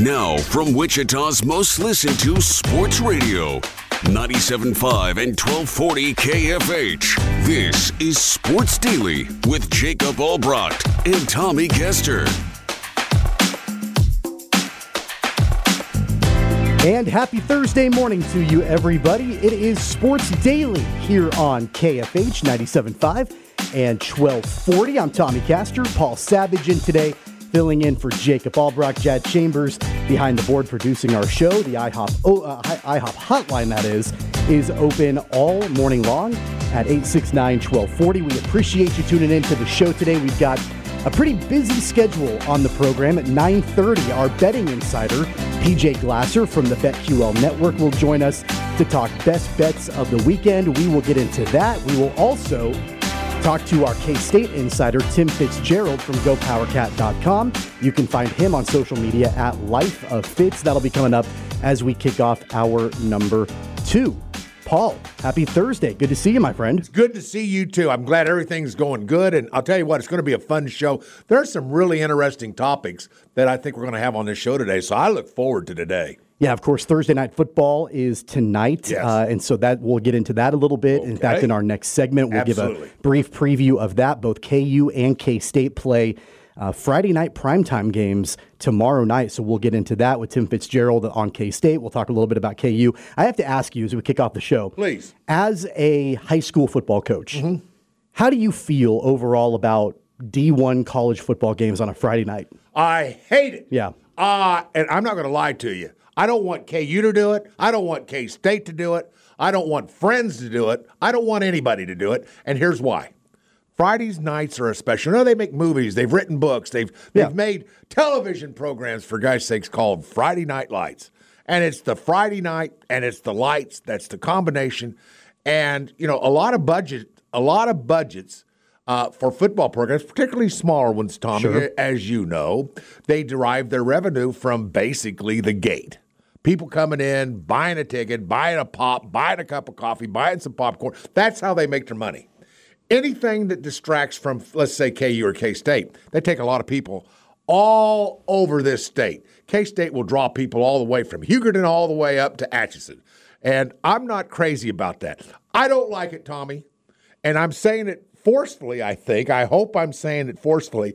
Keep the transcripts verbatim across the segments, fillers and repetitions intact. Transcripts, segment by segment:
Now, from Wichita's most listened to sports radio, ninety-seven point five and twelve forty K F H. This is Sports Daily with Jacob Albrecht and Tommy Kester. And happy Thursday morning to you, everybody. It is Sports Daily here on K F H ninety-seven point five and twelve forty. I'm Tommy Kester, Paul Savage in today, filling in for Jacob Albrecht. Jad Chambers behind the board producing our show. The IHOP, oh, uh, IHOP hotline, that is, is open all morning long at eight six nine, one two four zero. We appreciate you tuning in to the show today. We've got a pretty busy schedule on the program. At nine thirty, our betting insider, P J Glasser from the BetQL Network, will join us to talk best bets of the weekend. We will get into that. We will also talk to our K-State insider, Tim Fitzgerald from Go Power Cat dot com. You can find him on social media at Life of Fitz. That'll be coming up as we kick off our number two. Paul, happy Thursday. Good to see you, my friend. It's good to see you, too. I'm glad everything's going good, and I'll tell you what, it's going to be a fun show. There are some really interesting topics that I think we're going to have on this show today, so I look forward to today. Yeah, of course, Thursday Night Football is tonight, yes. uh, and so that we'll get into that a little bit. Okay. In fact, in our next segment, we'll Absolutely. give a brief preview of that. Both K U and K-State play uh, Friday night primetime games tomorrow night, so we'll get into that with Tim Fitzgerald on K-State. We'll talk a little bit about K U. I have to ask you as we kick off the show, please, as a high school football coach, mm-hmm. how do you feel overall about D one college football games on a Friday night? I hate it. Yeah. Uh, and I'm not going to lie to you. I don't want K U to do it. I don't want K-State to do it. I don't want friends to do it. I don't want anybody to do it. And here's why. Fridays nights are a special. You know, they make movies. They've written books. They've they've yeah. made television programs, for guys' sakes, called Friday Night Lights. And it's the Friday night and it's the lights. That's the combination. And, you know, a lot of budget, a lot of budgets uh, for football programs, particularly smaller ones, Tommy, sure. as you know, they derive their revenue from basically the gate. People coming in, buying a ticket, buying a pop, buying a cup of coffee, buying some popcorn. That's how they make their money. Anything that distracts from, let's say, K U or K-State, they take a lot of people all over this state. K-State will draw people all the way from Hugerton all the way up to Atchison. And I'm not crazy about that. I don't like it, Tommy. And I'm saying it forcefully, I think. I hope I'm saying it forcefully.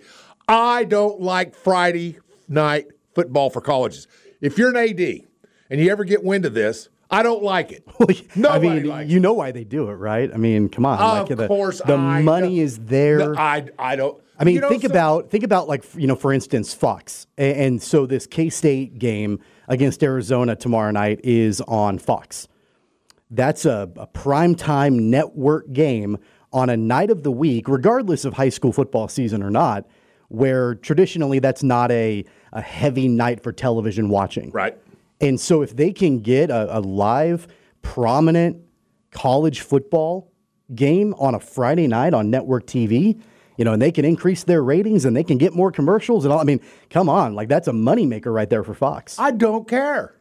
I don't like Friday night football for colleges. If you're an A D and you ever get wind of this, I don't like it. Nobody I mean, likes you it. know why they do it, right? I mean, come on. Of like the, course, the I money don't- is there. No, I, I don't. I mean, you know, think so- about think about like you know, for instance, Fox, and, and so this K-State game against Arizona tomorrow night is on Fox. That's a, a primetime network game on a night of the week, regardless of high school football season or not, where traditionally that's not a a heavy night for television watching. Right. And so if they can get a, a live, prominent college football game on a Friday night on network T V, you know, and they can increase their ratings and they can get more commercials and all. I mean, come on, like that's a moneymaker right there for Fox. I don't care.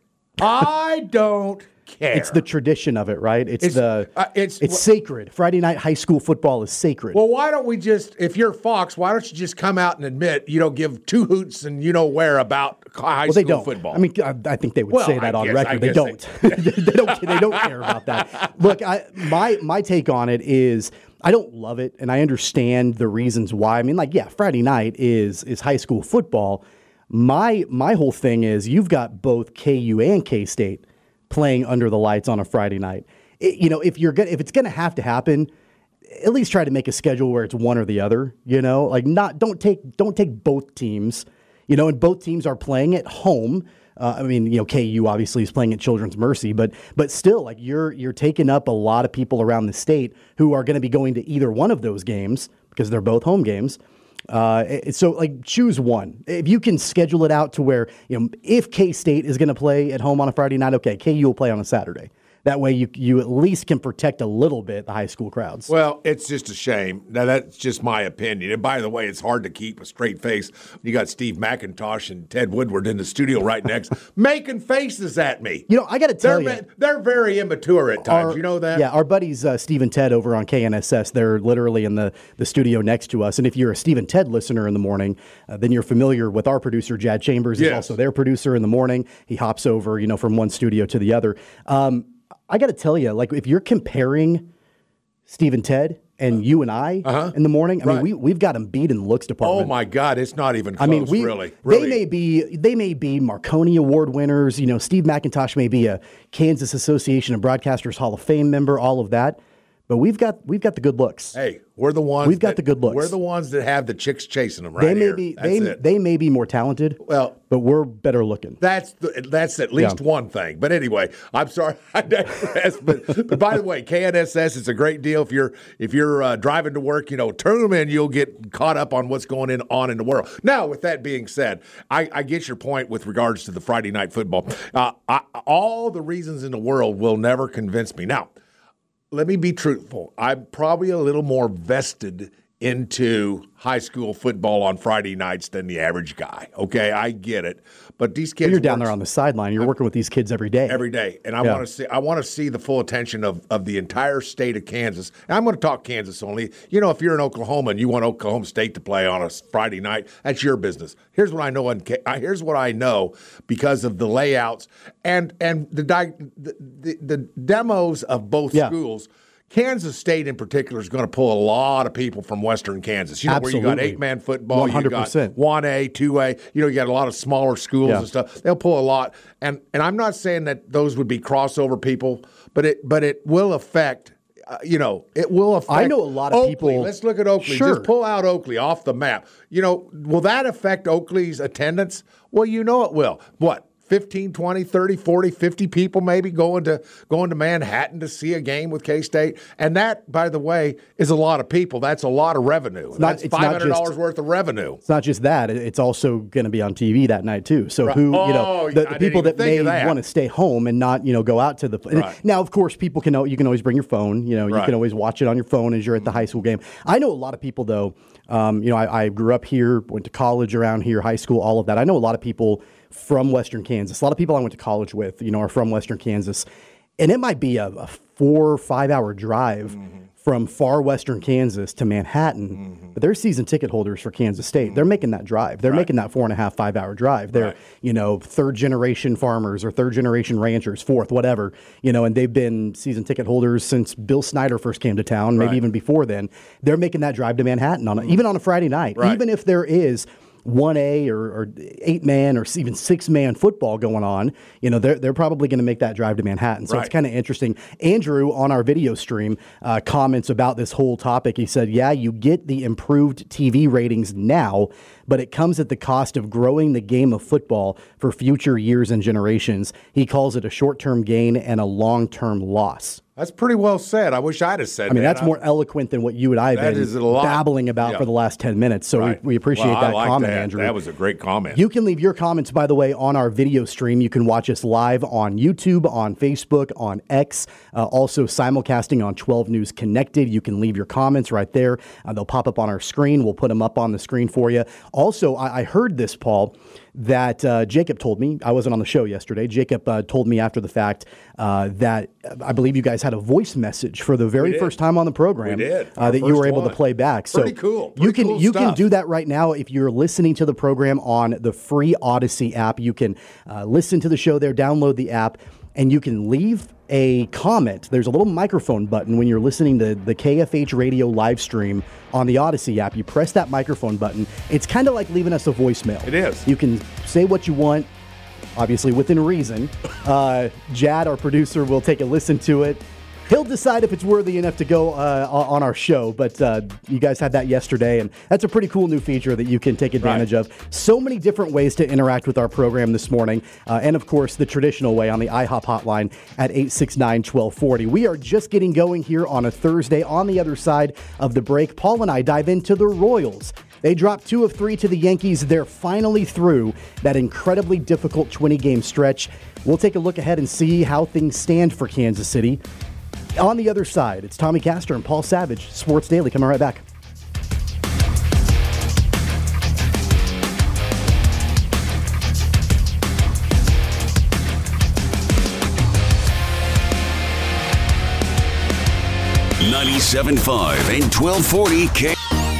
I don't care. It's the tradition of it, right? It's, It's- the uh, it's- it's sacred. Friday night high school football is sacred. Well, why don't we just, if you're Fox, why don't you just come out and admit you don't give two hoots and you know where about high well, they school don't. football? I mean, I, I think they would Well, say that I on guess- I record. They guess don't. they- they don't. They don't care about that. Look, I, my my take on it is I don't love it, and I understand the reasons why. I mean, like, yeah, Friday night is is high school football. My my whole thing is you've got both K U and K-State playing under the lights on a Friday night. It, you know, if you're gonna, if it's going to have to happen, at least try to make a schedule where it's one or the other. You know, like not don't take don't take both teams. You know, and both teams are playing at home. Uh, I mean, you know, K U obviously is playing at Children's Mercy, but but still, like you're you're taking up a lot of people around the state who are going to be going to either one of those games because they're both home games. Uh, so, like, choose one. If you can schedule it out to where, you know, if K-State is going to play at home on a Friday night, okay, K U will play on a Saturday. That way you you at least can protect a little bit the high school crowds. Well, it's just a shame. Now, that's just my opinion. And by the way, it's hard to keep a straight face. You got Steve McIntosh and Ted Woodward in the studio right next, making faces at me. You know, I got to tell they're, you. They're very immature at times. Our, you know that? Yeah, our buddies uh, Steve and Ted over on K N S S, they're literally in the, the studio next to us. And if you're a Steve and Ted listener in the morning, uh, then you're familiar with our producer, Jad Chambers. He's yes. also their producer in the morning. He hops over, you know, from one studio to the other. Um, I got to tell you, like, if you're comparing Steve and Ted and you and I uh-huh. in the morning, I right. mean, we, we've got them beat in looks department. Oh, my God, it's not even close, I mean, we, really. really. They may be they may be Marconi Award winners. You know, Steve McIntosh may be a Kansas Association of Broadcasters Hall of Fame member, all of that. But we've got we've got the good looks. Hey, we're the ones. We've got that, the good looks. We're the ones that have the chicks chasing them right they may here. be That's they it. they may be more talented. Well, but we're better looking. That's the, that's at least Yeah. one thing. But anyway, I'm sorry I digress. but, but by the way, K N S S is a great deal if you're if you're uh, driving to work. You know, turn them in. You'll get caught up on what's going in, on in the world. Now, with that being said, I, I get your point with regards to the Friday night football. Uh, I, all the reasons in the world will never convince me. Now, let me be truthful. I'm probably a little more vested into high school football on Friday nights than the average guy. Okay, I get it. But these kids, You're down work there on the sideline. You're working with these kids every day. every day, and I Yeah. want to see. I want to see the full attention of, of the entire state of Kansas. And I'm going to talk Kansas only. You know, if you're in Oklahoma and you want Oklahoma State to play on a Friday night, that's your business. Here's what I know. In, Ka- here's what I know because of the layouts and and the di- the, the, the demos of both Yeah. schools. Kansas State in particular is going to pull a lot of people from Western Kansas. You know, Absolutely. where you got eight-man football, one hundred percent. you got one A, two A. You know, you got a lot of smaller schools Yeah. and stuff. They'll pull a lot. And and I'm not saying that those would be crossover people, but it but it will affect, uh, you know, it will affect. I know a lot of Oakley. people- Let's look at Oakley. Sure. Just pull out Oakley off the map. You know, will that affect Oakley's attendance? Well, you know it will. What? fifteen, twenty, thirty, forty, fifty people maybe going to going to Manhattan to see a game with K-State. And that, by the way, is a lot of people. That's a lot of revenue. not- That's it's not five hundred dollars just- worth of revenue. It's not just that; it's also going to be on T V that night too. So Right. who, you know, Oh, the, I the didn't people even that think may of that. want to stay home and not, you know, go out to the. and Right. Now, of course, people can. You can always bring your phone. You know, you Right. can always watch it on your phone as you're at the high school game. I know a lot of people though. Um, you know, I, I grew up here, went to college around here, high school, all of that. I know a lot of people from Western Kansas. A lot of people I went to college with, you know, are from Western Kansas, and it might be a, a four or five hour drive. Mm-hmm. From far western Kansas to Manhattan, mm-hmm. but they're season ticket holders for Kansas State. Mm-hmm. They're making that drive. They're right. making that four and a half, five hour drive. They're, right. you know, third generation farmers or third generation ranchers, fourth, whatever, you know, and they've been season ticket holders since Bill Snyder first came to town, maybe right. even before then. They're making that drive to Manhattan on a, even on a Friday night, right. even if there is one A or, or eight-man or even six-man football going on, you know, they're, they're probably going to make that drive to Manhattan. So right. it's kind of interesting. Andrew, on our video stream, uh, comments about this whole topic. He said, yeah, you get the improved T V ratings now, but it comes at the cost of growing the game of football for future years and generations. He calls it a short-term gain and a long-term loss. That's pretty well said. I wish I'd have said that. I mean, that. that's more eloquent than what you and I have been babbling about yeah. for the last ten minutes. So right. we, we appreciate well, that like comment, that. Andrew. That was a great comment. You can leave your comments, by the way, on our video stream. You can watch us live on YouTube, on Facebook, on X, uh, also simulcasting on twelve News Connected. You can leave your comments right there. Uh, they'll pop up on our screen. We'll put them up on the screen for you. Also, I, I heard this, Paul, that uh, Jacob told me. I wasn't on the show yesterday. Jacob uh, told me after the fact uh, that uh, I believe you guys had a voice message for the very first time on the program. We did. Uh, that you were able one. to play back. Pretty so cool. Pretty you can cool you stuff. can do that right now if you're listening to the program on the free Odyssey app. You can uh, listen to the show there, download the app, and you can leave a comment. There's a little microphone button when you're listening to the K F H radio live stream on the Odyssey app. You press that microphone button. It's kind of like leaving us a voicemail. It is. You can say what you want, obviously within reason. Uh, Jad, our producer, will take a listen to it. He'll decide if it's worthy enough to go uh, on our show, but uh, you guys had that yesterday, and that's a pretty cool new feature that you can take advantage right. of. So many different ways to interact with our program this morning, uh, and of course, the traditional way on the IHOP hotline at eight six nine, one two four zero. We are just getting going here on a Thursday. On the other side of the break, Paul and I dive into the Royals. They dropped two of three to the Yankees. They're finally through that incredibly difficult twenty-game stretch. We'll take a look ahead and see how things stand for Kansas City. On the other side, it's Tommy Castor and Paul Savage, Sports Daily, coming right back. ninety-seven point five and twelve forty K.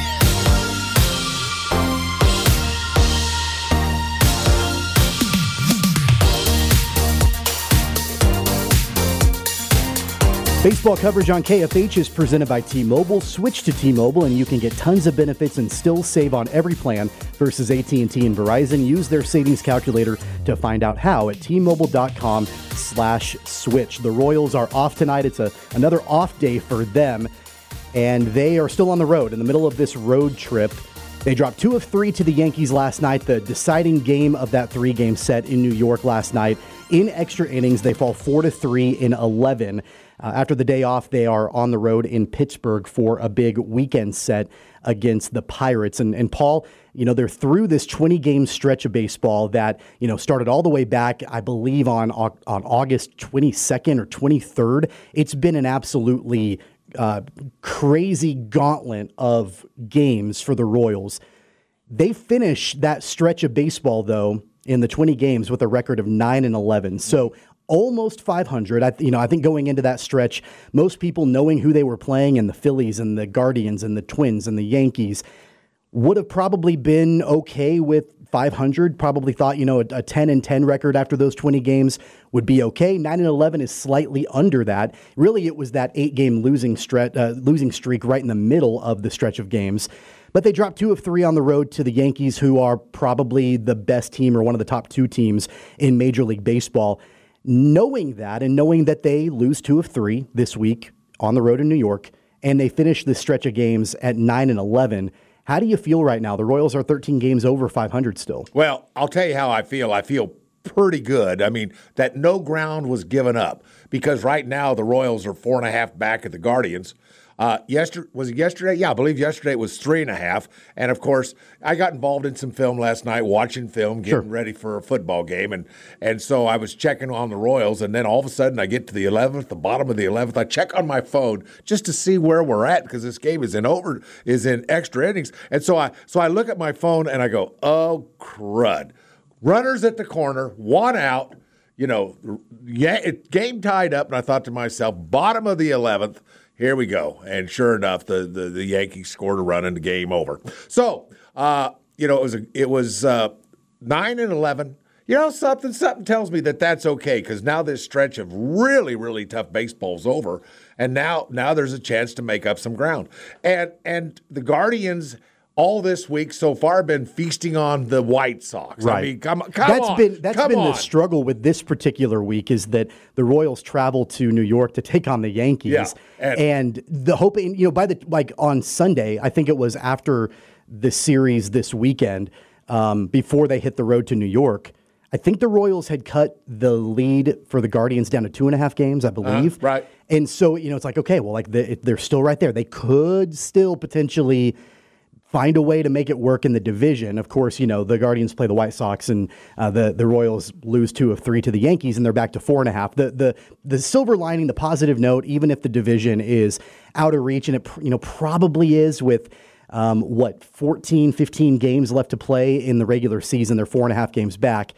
Baseball coverage on K F H is presented by T-Mobile. Switch to T-Mobile and you can get tons of benefits and still save on every plan versus A T and T and Verizon. Use their savings calculator to find out how at T-Mobile.com slash switch. The Royals are off tonight. It's a another off day for them, and they are still on the road in the middle of this road trip. They dropped two of three to the Yankees last night, the deciding game of that three-game set in New York last night. In extra innings, they fall four to three in eleven. Uh, after the day off, they are on the road in Pittsburgh for a big weekend set against the Pirates. And, and Paul, you know, they're through this twenty-game stretch of baseball that, you know, started all the way back, I believe, on, on August twenty-second or twenty-third. It's been an absolutely uh, crazy gauntlet of games for the Royals. They finish that stretch of baseball, though, in the twenty games with a record of nine and eleven. So almost five hundred. I, you know, I think going into that stretch, most people knowing who they were playing and the Phillies and the Guardians and the Twins and the Yankees would have probably been okay with five hundred. Probably thought, you know, a, a ten and ten record after those twenty games would be okay. nine and eleven is slightly under that. Really, it was that eight-game losing stretch, uh, losing streak right in the middle of the stretch of games. But they dropped two of three on the road to the Yankees, who are probably the best team or one of the top two teams in Major League Baseball. Knowing that and knowing that they lose two of three this week on the road in New York, and they finish this stretch of games at nine and eleven, how do you feel right now? The Royals are thirteen games over five hundred still. Well, I'll tell you how I feel. I feel pretty good. I mean, that no ground was given up because right now the Royals are four and a half back at the Guardians. Uh, yesterday, was it yesterday? Yeah, I believe yesterday it was three and a half. And, of course, I got involved in some film last night, watching film, getting Sure. ready for a football game. And and so I was checking on the Royals, and then all of a sudden I get to the eleventh, the bottom of the eleventh. I check on my phone just to see where we're at because this game is in over, is in extra innings. And so I so I look at my phone and I go, oh, crud. Runners at the corner, one out, you know, yeah, it, game tied up. And I thought to myself, bottom of the eleventh, here we go. And sure enough, the, the, the Yankees scored a run and the game over. So, uh, you know, it was a, it was uh, nine and eleven. You know, something something tells me that that's okay because now this stretch of really, really tough baseball's over. And now now there's a chance to make up some ground. And And the Guardians all this week so far have been feasting on the White Sox. Right. I mean, come, come that's on. Been, that's come been on. the struggle with this particular week is that the Royals travel to New York to take on the Yankees. Yeah, and, and the hoping, you know, by the, like on Sunday, I think it was after the series this weekend, um, before they hit the road to New York, I think the Royals had cut the lead for the Guardians down to two and a half games, I believe. Uh, right. And so, you know, it's like, okay, well, like the, they're still right there. They could still potentially find a way to make it work in the division. Of course, you know, the Guardians play the White Sox and uh, the, the Royals lose two of three to the Yankees and they're back to four and a half. The, the, the silver lining, the positive note, even if the division is out of reach, and it, you know, probably is with, um, what, fourteen, fifteen games left to play in the regular season, they're four and a half games back,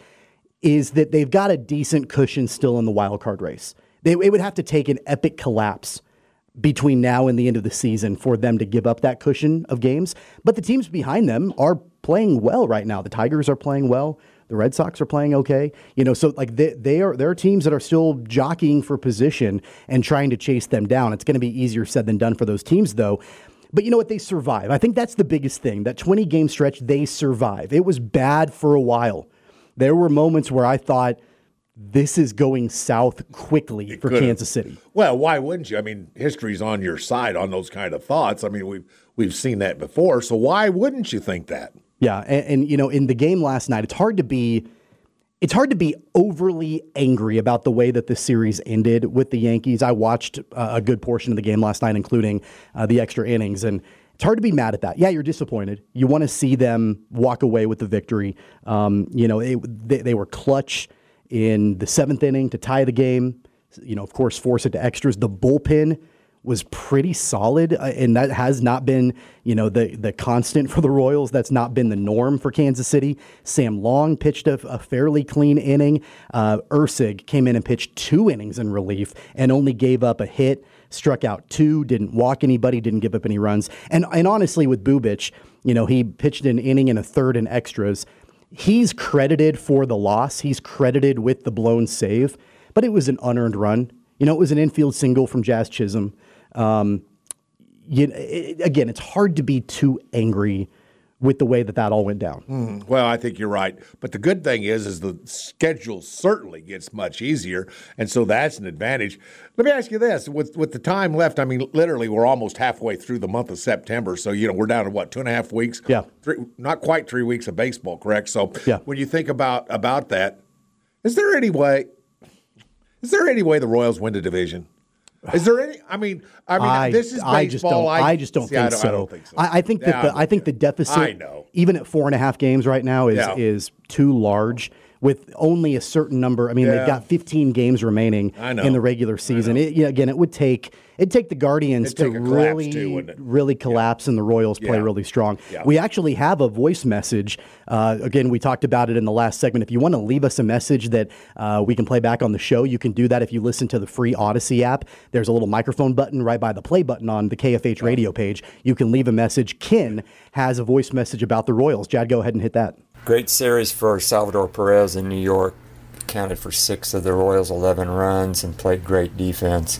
is that they've got a decent cushion still in the wild card race. They, it would have to take an epic collapse between now and the end of the season for them to give up that cushion of games. But the teams behind them are playing well right now. The Tigers are playing well. The Red Sox are playing okay. You know, so like they, they are, there are teams that are still jockeying for position and trying to chase them down. It's going to be easier said than done for those teams, though. But you know what? They survive. I think that's the biggest thing. That twenty-game stretch, they survive. It was bad for a while. There were moments where I thought, this is going south quickly it for could've. Kansas City. Well, why wouldn't you? I mean, history's on your side on those kind of thoughts. I mean, we've we've seen that before, so why wouldn't you think that? Yeah, and, and you know, in the game last night, it's hard to be it's hard to be overly angry about the way that the series ended with the Yankees. I watched uh, a good portion of the game last night, including uh, the extra innings, and it's hard to be mad at that. Yeah, you're disappointed. You want to see them walk away with the victory. Um, you know, it, they, they were clutch in the seventh inning to tie the game. You know, of course, force it to extras. The bullpen was pretty solid, uh, and that has not been, you know, the the constant for the Royals. That's not been the norm for Kansas City. Sam Long pitched a, a fairly clean inning. Uh, Ursig came in and pitched two innings in relief and only gave up a hit, struck out two, didn't walk anybody, didn't give up any runs. And and honestly, with Bubic, you know, he pitched an inning and a third in extras. He's credited for the loss. He's credited with the blown save, but it was an unearned run. You know, it was an infield single from Jazz Chisholm. Um, you, it, again, it's hard to be too angry with the way that that all went down. Mm, well, I think you're right. But the good thing is, is the schedule certainly gets much easier, and so that's an advantage. Let me ask you this. With with the time left, I mean, literally, we're almost halfway through the month of September, so, you know, we're down to, what, two and a half weeks? Yeah. Three, not quite three weeks of baseball, correct? So yeah. When you think about, about that, is there any way – Is there any way the Royals win the division? Is there any? I mean, I mean, I, this is baseball. I just don't. I, I just don't, see, think, I don't, so. I don't think so. I, I think that yeah, the I think the deficit, I know. even at four and a half games right now, is Yeah. is too large. With only a certain number, I mean, Yeah. they've got fifteen games remaining I know. in the regular season. It, you know, again, it would take it'd take the Guardians It'd to take a collapse really, too, wouldn't it? really collapse, and the Royals play Yeah. really strong. Yeah. We actually have a voice message. Uh, again, we talked about it in the last segment. If you want to leave us a message that uh, we can play back on the show, you can do that if you listen to the free Odyssey app. There's a little microphone button right by the play button on the K F H radio page. You can leave a message. Ken has a voice message about the Royals. Jad, go ahead and hit that. Great series for Salvador Perez in New York. Counted for six of the Royals' eleven runs and played great defense.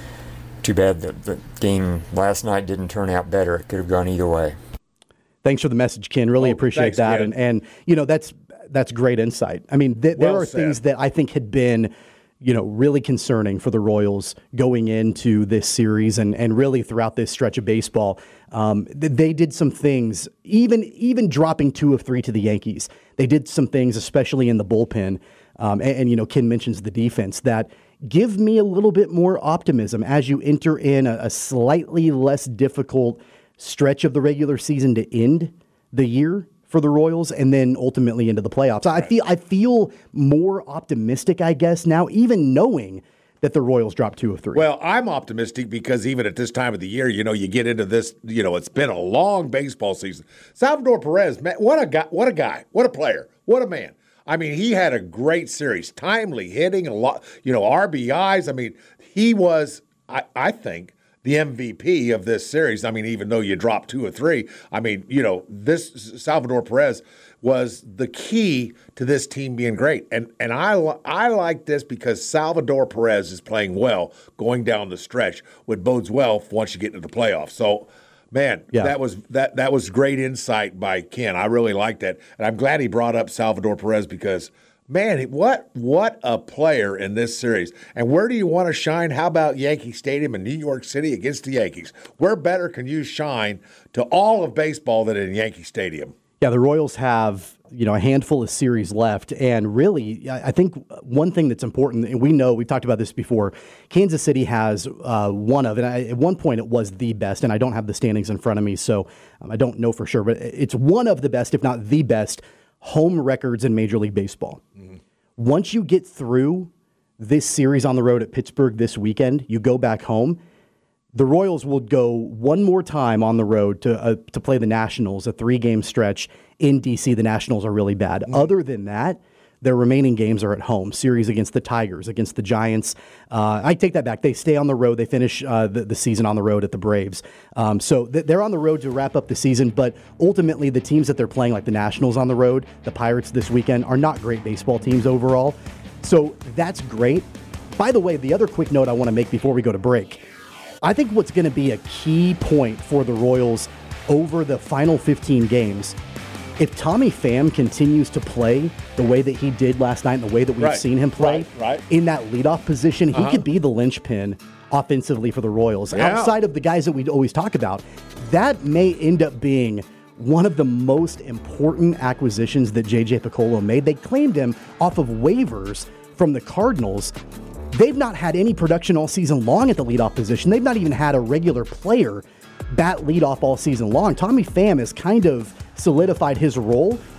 Too bad the, the game last night didn't turn out better. It could have gone either way. Thanks for the message, Ken. Really Oh, appreciate thanks, that. Ken. And, and, you know, that's that's great insight. I mean, th- there Well are said. things that I think had been, you know, really concerning for the Royals going into this series and, and really throughout this stretch of baseball. Um, th- they did some things, even even dropping two of three to the Yankees. They did some things, especially in the bullpen. Um, and, and, you know, Ken mentions the defense, that give me a little bit more optimism as you enter in a, a slightly less difficult stretch of the regular season to end the year for the Royals and then ultimately into the playoffs. I feel I feel more optimistic, I guess, now, even knowing that the Royals dropped two of three. Well, I'm optimistic because even at this time of the year, you know, you get into this, you know, it's been a long baseball season. Salvador Perez, man, what a guy, what a guy, what a player, what a man. I mean, he had a great series, timely hitting, a lot, you know, R B Is. I mean, he was, I, I think, the M V P of this series. I mean, even though you dropped two or three, I mean, you know, this Salvador Perez was the key to this team being great. And and I I like this because Salvador Perez is playing well going down the stretch, which bodes well for once you get into the playoffs. So, man, Yeah. that was that that was great insight by Ken. I really liked that. And I'm glad he brought up Salvador Perez because, man, what what a player in this series. And where do you want to shine? How about Yankee Stadium in New York City against the Yankees? Where better can you shine to all of baseball than in Yankee Stadium? Yeah, the Royals have, you know, a handful of series left. And really, I I think one thing that's important, and we know, we've talked about this before, Kansas City has uh, one of, and I, at one point it was the best, and I don't have the standings in front of me, so um, I don't know for sure, but it's one of the best, if not the best, home records in Major League Baseball. Mm-hmm. Once you get through this series on the road at Pittsburgh this weekend, you go back home, the Royals will go one more time on the road to uh, to play the Nationals, a three-game stretch in D C. The Nationals are really bad. Mm-hmm. Other than that, their remaining games are at home. Series against the Tigers, against the Giants. Uh, I take that back. They stay on the road. They finish uh, the, the season on the road at the Braves. Um, so th- they're on the road to wrap up the season, but ultimately the teams that they're playing, like the Nationals on the road, the Pirates this weekend, are not great baseball teams overall. So that's great. By the way, the other quick note I want to make before we go to break, I think what's going to be a key point for the Royals over the final fifteen games, if Tommy Pham continues to play the way that he did last night and the way that we've Right. seen him play Right, right. in that leadoff position, he Uh-huh. could be the linchpin offensively for the Royals. Yeah. Outside of the guys that we always talk about, that may end up being one of the most important acquisitions that J J Piccolo made. They claimed him off of waivers from the Cardinals. They've not had any production all season long at the leadoff position. They've not even had a regular player bat leadoff all season long. Tommy Pham has kind of solidified his role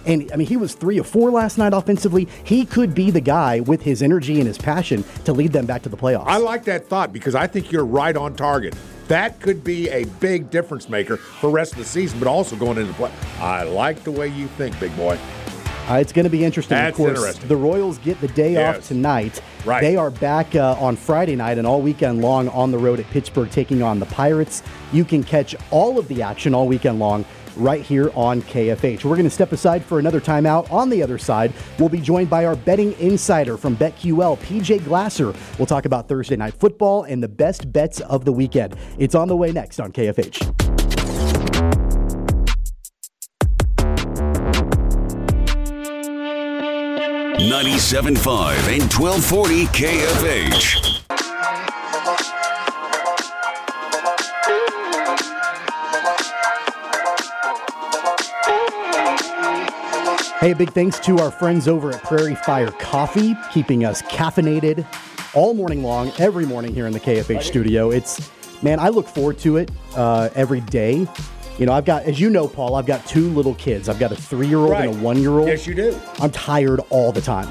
And, I mean, he was three of four last night offensively. He could be the guy with his energy and his passion to lead them back to the playoffs. I like that thought because I think you're right on target. That could be a big difference maker for the rest of the season, but also going into the play. I like the way you think, big boy. Uh, it's going to be interesting. That's of course, interesting. The Royals get the day yes. off tonight. Right. They are back uh, on Friday night and all weekend long on the road at Pittsburgh taking on the Pirates. You can catch all of the action all weekend long right here on K F H. We're going to step aside for another timeout. On the other side, we'll be joined by our betting insider from BetQL, P J Glasser. We'll talk about Thursday Night Football and the best bets of the weekend. It's on the way next on K F H. ninety-seven point five and twelve forty K F H. Hey, big thanks to our friends over at Prairie Fire Coffee, keeping us caffeinated all morning long, every morning here in the K F H studio. It's, man, I look forward to it uh, every day. You know, I've got, as you know, Paul, I've got two little kids. I've got a three-year-old Right. and a one-year-old. Yes, you do. I'm tired all the time.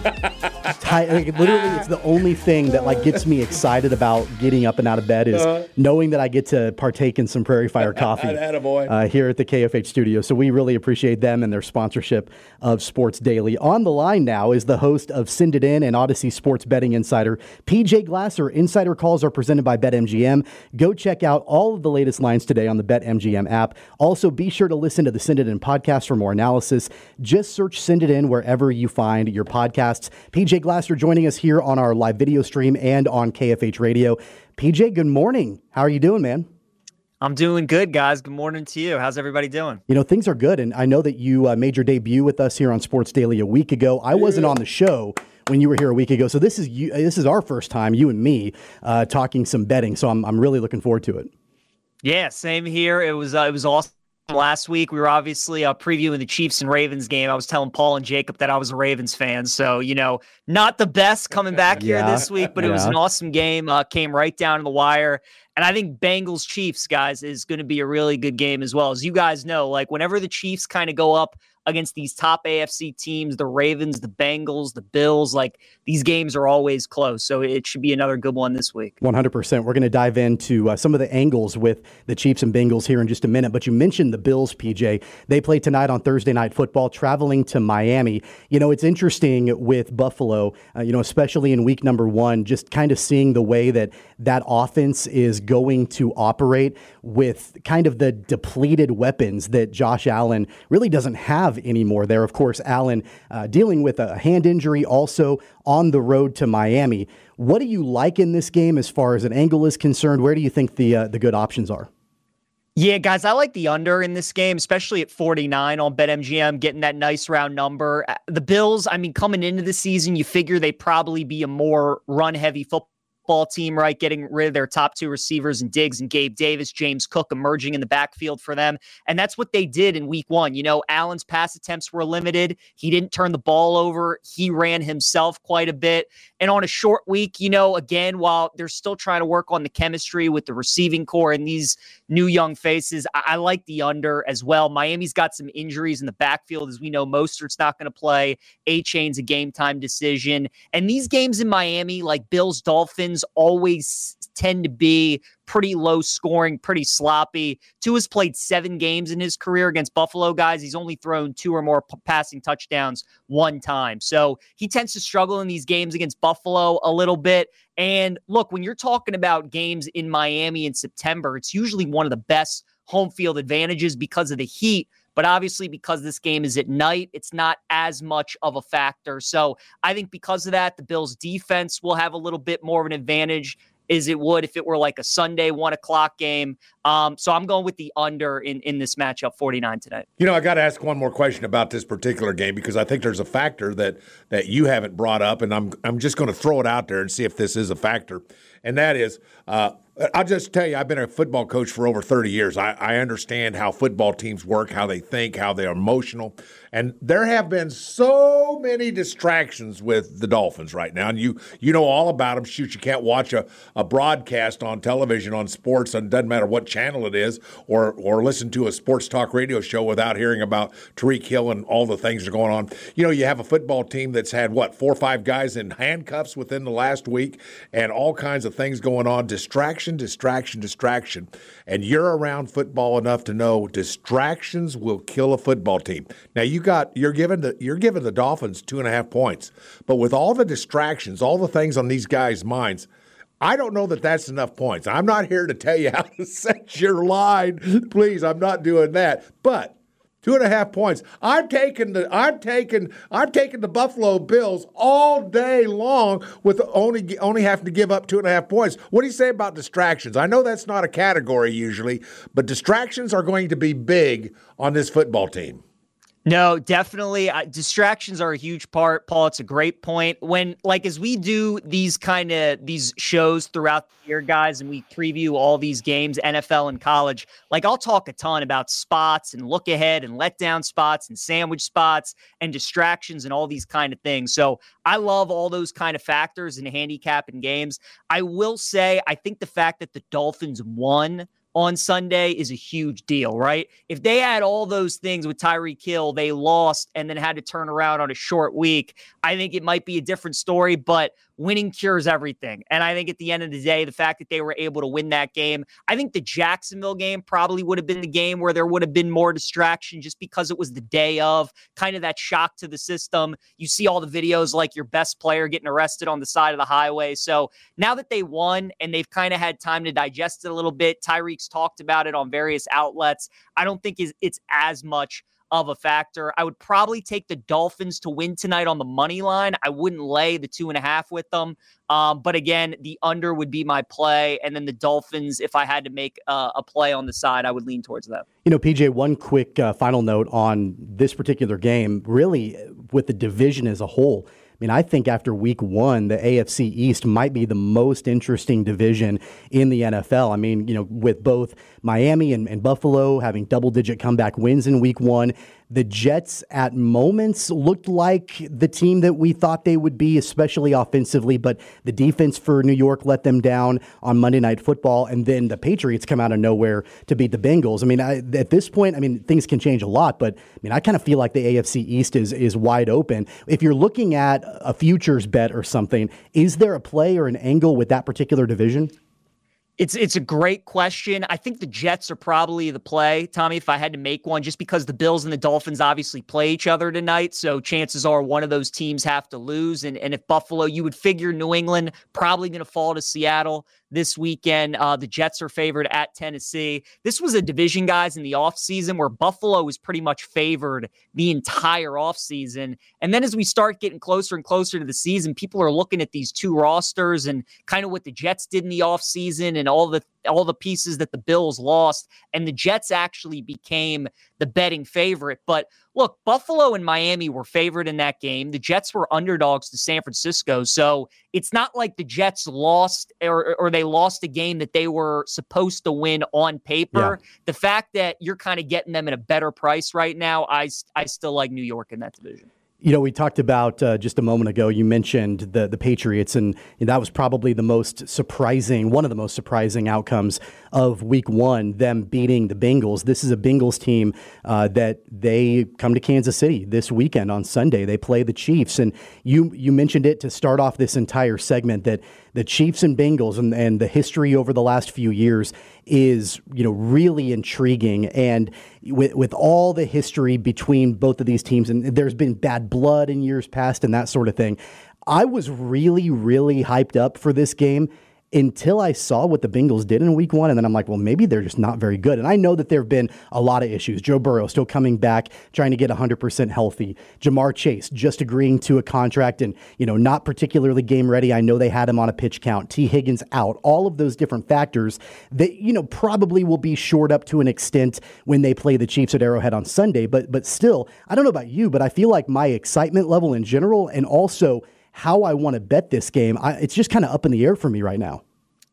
Ti- like, literally, it's the only thing that like gets me excited about getting up and out of bed is Uh-huh. knowing that I get to partake in some Prairie Fire Coffee Attaboy. uh, here at the K F H studio. So we really appreciate them and their sponsorship of Sports Daily. On the line now is the host of Send It In and Odyssey Sports Betting Insider, P J Glasser. Insider calls are presented by BetMGM. Go check out all of the latest lines today on the BetMGM app. Also, be sure to listen to the Send It In podcast for more analysis. Just search Send It In wherever you find your podcasts. P J Glasser joining us here on our live video stream and on K F H Radio. P J, good morning. How are you doing, man? I'm doing good, guys. Good morning to you. How's everybody doing? You know, things are good, and I know that you uh, made your debut with us here on Sports Daily a week ago. I wasn't on the show when you were here a week ago, so this is you, this is our first time, you and me, uh, talking some betting, so I'm I'm really looking forward to it. Yeah, same here. It was uh, it was awesome. Last week, we were obviously uh, previewing the Chiefs and Ravens game. I was telling Paul and Jacob that I was a Ravens fan. So, you know, not the best coming back here Yeah, this week, but it was yeah. an awesome game. Uh, came right down to the wire. And I think Bengals Chiefs, guys, is going to be a really good game as well. As you guys know, like whenever the Chiefs kind of go up against these top A F C teams, the Ravens, the Bengals, the Bills, like these games are always close. So it should be another good one this week. one hundred percent. We're going to dive into uh, some of the angles with the Chiefs and Bengals here in just a minute. But you mentioned the Bills, P J. They play tonight on Thursday Night Football, traveling to Miami. You know, it's interesting with Buffalo, uh, you know, especially in week number one, just kind of seeing the way that that offense is going to operate with kind of the depleted weapons that Josh Allen really doesn't have anymore there. Of course, Allen uh, dealing with a hand injury also on the road to Miami. What do you like in this game as far as an angle is concerned? Where do you think the uh, the good options are? Yeah, guys, I like the under in this game, especially at forty-nine on BetMGM, getting that nice round number. The Bills, I mean, coming into the season, you figure they'd probably be a more run-heavy football Ball team, right? Getting rid of their top two receivers and Diggs and Gabe Davis, James Cook emerging in the backfield for them. And that's what they did in week one. You know, Allen's pass attempts were limited. He didn't turn the ball over. He ran himself quite a bit. And on a short week, you know, again, while they're still trying to work on the chemistry with the receiving core and these new young faces, I, I like the under as well. Miami's got some injuries in the backfield. As we know, Mostert's not going to play. A-Chain's a game time decision. And these games in Miami, like Bills, Dolphins, always tend to be pretty low scoring, pretty sloppy. Tua's played seven games in his career against Buffalo, guys. He's only thrown two or more p- passing touchdowns one time. So he tends to struggle in these games against Buffalo a little bit. And look, when you're talking about games in Miami in September, it's usually one of the best home field advantages because of the heat. But obviously, because this game is at night, it's not as much of a factor. So I think because of that, the Bills' defense will have a little bit more of an advantage as it would if it were like a Sunday one o'clock game. Um, so I'm going with the under in, in this matchup, forty-nine tonight. You know, I got to ask one more question about this particular game because I think there's a factor that that you haven't brought up, and I'm I'm just going to throw it out there and see if this is a factor. And that is, uh, I'll just tell you, I've been a football coach for over thirty years. I, I understand how football teams work, how they think, how they're emotional. And there have been so many distractions with the Dolphins right now. And you you know all about them. Shoot, you can't watch a, a broadcast on television on sports, and it doesn't matter what channel it is, or or listen to a sports talk radio show without hearing about Tyreek Hill and all the things that are going on. You know, you have a football team that's had, what, four or five guys in handcuffs within the last week and all kinds of things going on. Distractions. Distraction, distraction. And you're around football enough to know distractions will kill a football team. Now you got you're giving the you're giving the Dolphins two and a half points, but with all the distractions, all the things on these guys' minds, I don't know that that's enough points. I'm not here to tell you how to set your line. Please, I'm not doing that. But Two and a half points. I'm taking the I'm taking I'm taking the Buffalo Bills all day long with only only having to give up two and a half points. What do you say about distractions? I know that's not a category usually, but distractions are going to be big on this football team. No, definitely. Uh, distractions are a huge part, Paul. It's a great point. When, like, as we do these kind of these shows throughout the year, guys, and we preview all these games, N F L and college, like, I'll talk a ton about spots and look ahead and let down spots and sandwich spots and distractions and all these kind of things. So I love all those kind of factors in handicap and games. I will say, I think the fact that the Dolphins won on Sunday is a huge deal, right? If they had all those things with Tyreek Hill, they lost and then had to turn around on a short week, I think it might be a different story, but winning cures everything. And I think at the end of the day, the fact that they were able to win that game, I think the Jacksonville game probably would have been the game where there would have been more distraction just because it was the day of, kind of that shock to the system. You see all the videos like your best player getting arrested on the side of the highway. So now that they won and they've kind of had time to digest it a little bit, Tyreek's talked about it on various outlets. I don't think it's as much of a factor. I would probably take the Dolphins to win tonight on the money line. I wouldn't lay the two and a half with them. Um, but again, the under would be my play. And then the Dolphins, if I had to make uh, a play on the side, I would lean towards them. You know, P J, one quick uh, final note on this particular game, really with the division as a whole. I mean, I think after week one, the A F C East might be the most interesting division in the N F L. I mean, you know, with both Miami and, and Buffalo having double-digit comeback wins in week one, the Jets at moments looked like the team that we thought they would be, especially offensively, but the defense for New York let them down on Monday Night Football, and then the Patriots come out of nowhere to beat the Bengals. I mean, I, at this point, I mean, things can change a lot, but I mean, I kind of feel like the A F C East is is wide open. If you're looking at a futures bet or something, is there a play or an angle with that particular division? It's it's a great question. I think the Jets are probably the play, Tommy, if I had to make one, just because the Bills and the Dolphins obviously play each other tonight. So chances are one of those teams have to lose. And, and if Buffalo, you would figure New England probably going to fall to Seattle this weekend. Uh, the Jets are favored at Tennessee. This was a division, guys, in the offseason where Buffalo was pretty much favored the entire offseason. And then as we start getting closer and closer to the season, people are looking at these two rosters and kind of what the Jets did in the offseason and all the all the pieces that the Bills lost, and the Jets actually became the betting favorite. But look, Buffalo and Miami were favored in that game. The Jets were underdogs to San Francisco. So it's not like the Jets lost or, or they lost a game that they were supposed to win on paper. Yeah. The fact that you're kind of getting them at a better price right now, I, I still like New York in that division. You know, we talked about uh, just a moment ago, you mentioned the the Patriots, and, and that was probably the most surprising, one of the most surprising outcomes of week one, them beating the Bengals. This is a Bengals team uh, that they come to Kansas City this weekend on Sunday. They play the Chiefs, and you you mentioned it to start off this entire segment that the Chiefs and Bengals and, and the history over the last few years is, you know, really intriguing. And with with all the history between both of these teams, and there's been bad blood in years past and that sort of thing, I was really, really hyped up for this game until I saw what the Bengals did in week one. And then I'm like, well, maybe they're just not very good. And I know that there have been a lot of issues. Joe Burrow still coming back, trying to get one hundred percent healthy. Jamar Chase just agreeing to a contract and, you know, not particularly game ready. I know they had him on a pitch count. T. Higgins out. All of those different factors that, you know, probably will be shored up to an extent when they play the Chiefs at Arrowhead on Sunday. But, but still, I don't know about you, but I feel like my excitement level in general and also how I want to bet this game, I, it's just kind of up in the air for me right now.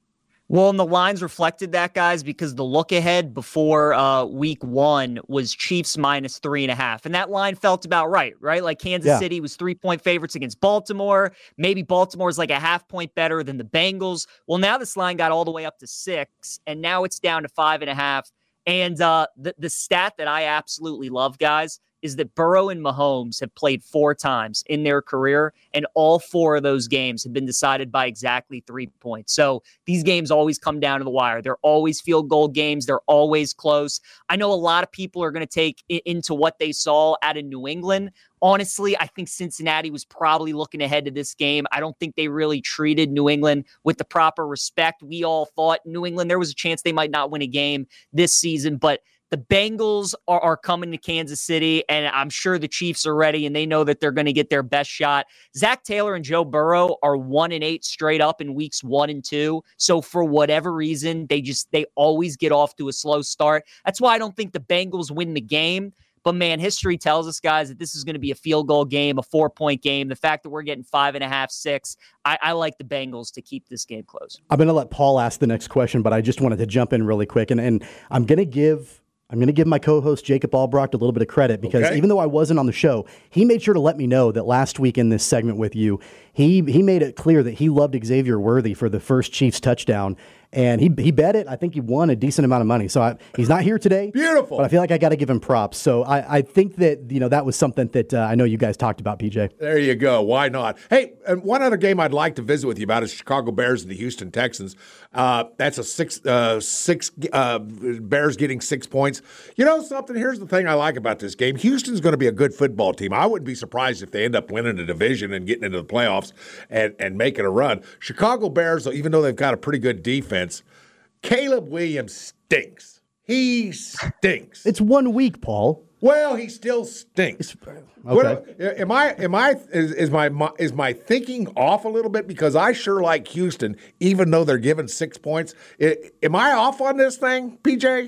Well, and the lines reflected that, guys, because the look ahead before uh, week one was Chiefs minus three and a half. And that line felt about right, right? Like Kansas yeah. City was three point favorites against Baltimore. Maybe Baltimore is like a half point better than the Bengals. Well, now this line got all the way up to six, and now it's down to five and a half. And uh, the, the stat that I absolutely love, guys, is that Burrow and Mahomes have played four times in their career, and all four of those games have been decided by exactly three points. So these games always come down to the wire. They're always field goal games. They're always close. I know a lot of people are going to take it into what they saw out of New England. Honestly, I think Cincinnati was probably looking ahead to this game. I don't think they really treated New England with the proper respect. We all thought New England, there was a chance they might not win a game this season, but the Bengals are, are coming to Kansas City, and I'm sure the Chiefs are ready, and they know that they're going to get their best shot. Zach Taylor and Joe Burrow are one and eight straight up in weeks one and two. So for whatever reason, they just they always get off to a slow start. That's why I don't think the Bengals win the game. But, man, history tells us, guys, that this is going to be a field goal game, a four-point game. The fact that we're getting five and a half, six, I, I like the Bengals to keep this game close. I'm going to let Paul ask the next question, but I just wanted to jump in really quick. And, and I'm going to give – I'm going to give my co-host Jacob Albrecht a little bit of credit because okay. even though I wasn't on the show, he made sure to let me know that last week in this segment with you, he he made it clear that he loved Xavier Worthy for the first Chiefs touchdown. And he he bet it. I think he won a decent amount of money. So I, he's not here today. Beautiful. But I feel like I got to give him props. So I, I think that, you know, that was something that uh, I know you guys talked about, P J. There you go. Why not? Hey, and one other game I'd like to visit with you about is Chicago Bears and the Houston Texans. Uh, that's a six, uh, six uh, Bears getting six points. You know something? Here's the thing I like about this game. Houston's going to be a good football team. I wouldn't be surprised if they end up winning the division and getting into the playoffs and, and making a run. Chicago Bears, even though they've got a pretty good defense, Caleb Williams stinks. He stinks. It's one week, Paul. Well, he still stinks. Okay. What, am I? Am I? Is, is my is my thinking off a little bit? Because I sure like Houston, even though they're given six points. It, am I off on this thing, P J?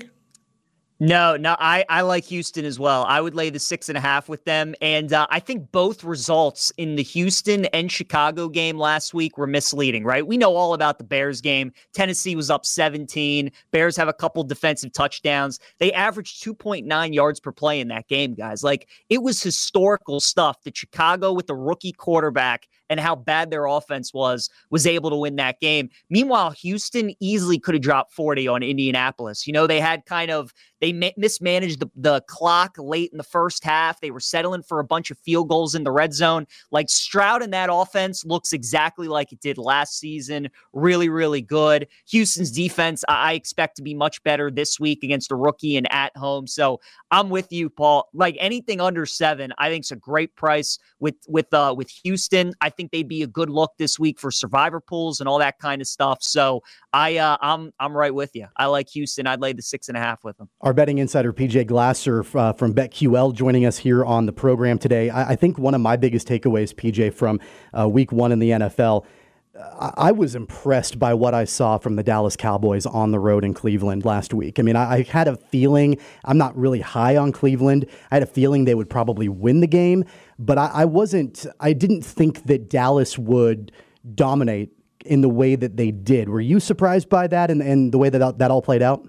No, no, I, I like Houston as well. I would lay the six and a half with them. And uh, I think both results in the Houston and Chicago game last week were misleading, right? We know all about the Bears game. Tennessee was up seventeen. Bears have a couple defensive touchdowns. They averaged two point nine yards per play in that game, guys. Like, it was historical stuff that Chicago with the rookie quarterback and how bad their offense was, was able to win that game. Meanwhile, Houston easily could have dropped forty on Indianapolis. You know, they had kind of, they mismanaged the, the clock late in the first half. They were settling for a bunch of field goals in the red zone. Like, Stroud in that offense looks exactly like it did last season. Really, really good. Houston's defense, I expect to be much better this week against a rookie and at home. So I'm with you, Paul. Like, anything under seven, I think is a great price with, with, uh, with Houston. I think they'd be a good look this week for survivor pools and all that kind of stuff. So I, uh, I'm, I'm right with you. I like Houston. I'd lay the six and a half with them. Our betting insider, P J Glasser uh, from BetQL, joining us here on the program today. I, I think one of my biggest takeaways, P J, from uh, week one in the N F L, I, I was impressed by what I saw from the Dallas Cowboys on the road in Cleveland last week. I mean, I, I had a feeling, I'm not really high on Cleveland. I had a feeling they would probably win the game, but I, I wasn't, I didn't think that Dallas would dominate in the way that they did. Were you surprised by that and, and the way that that all played out?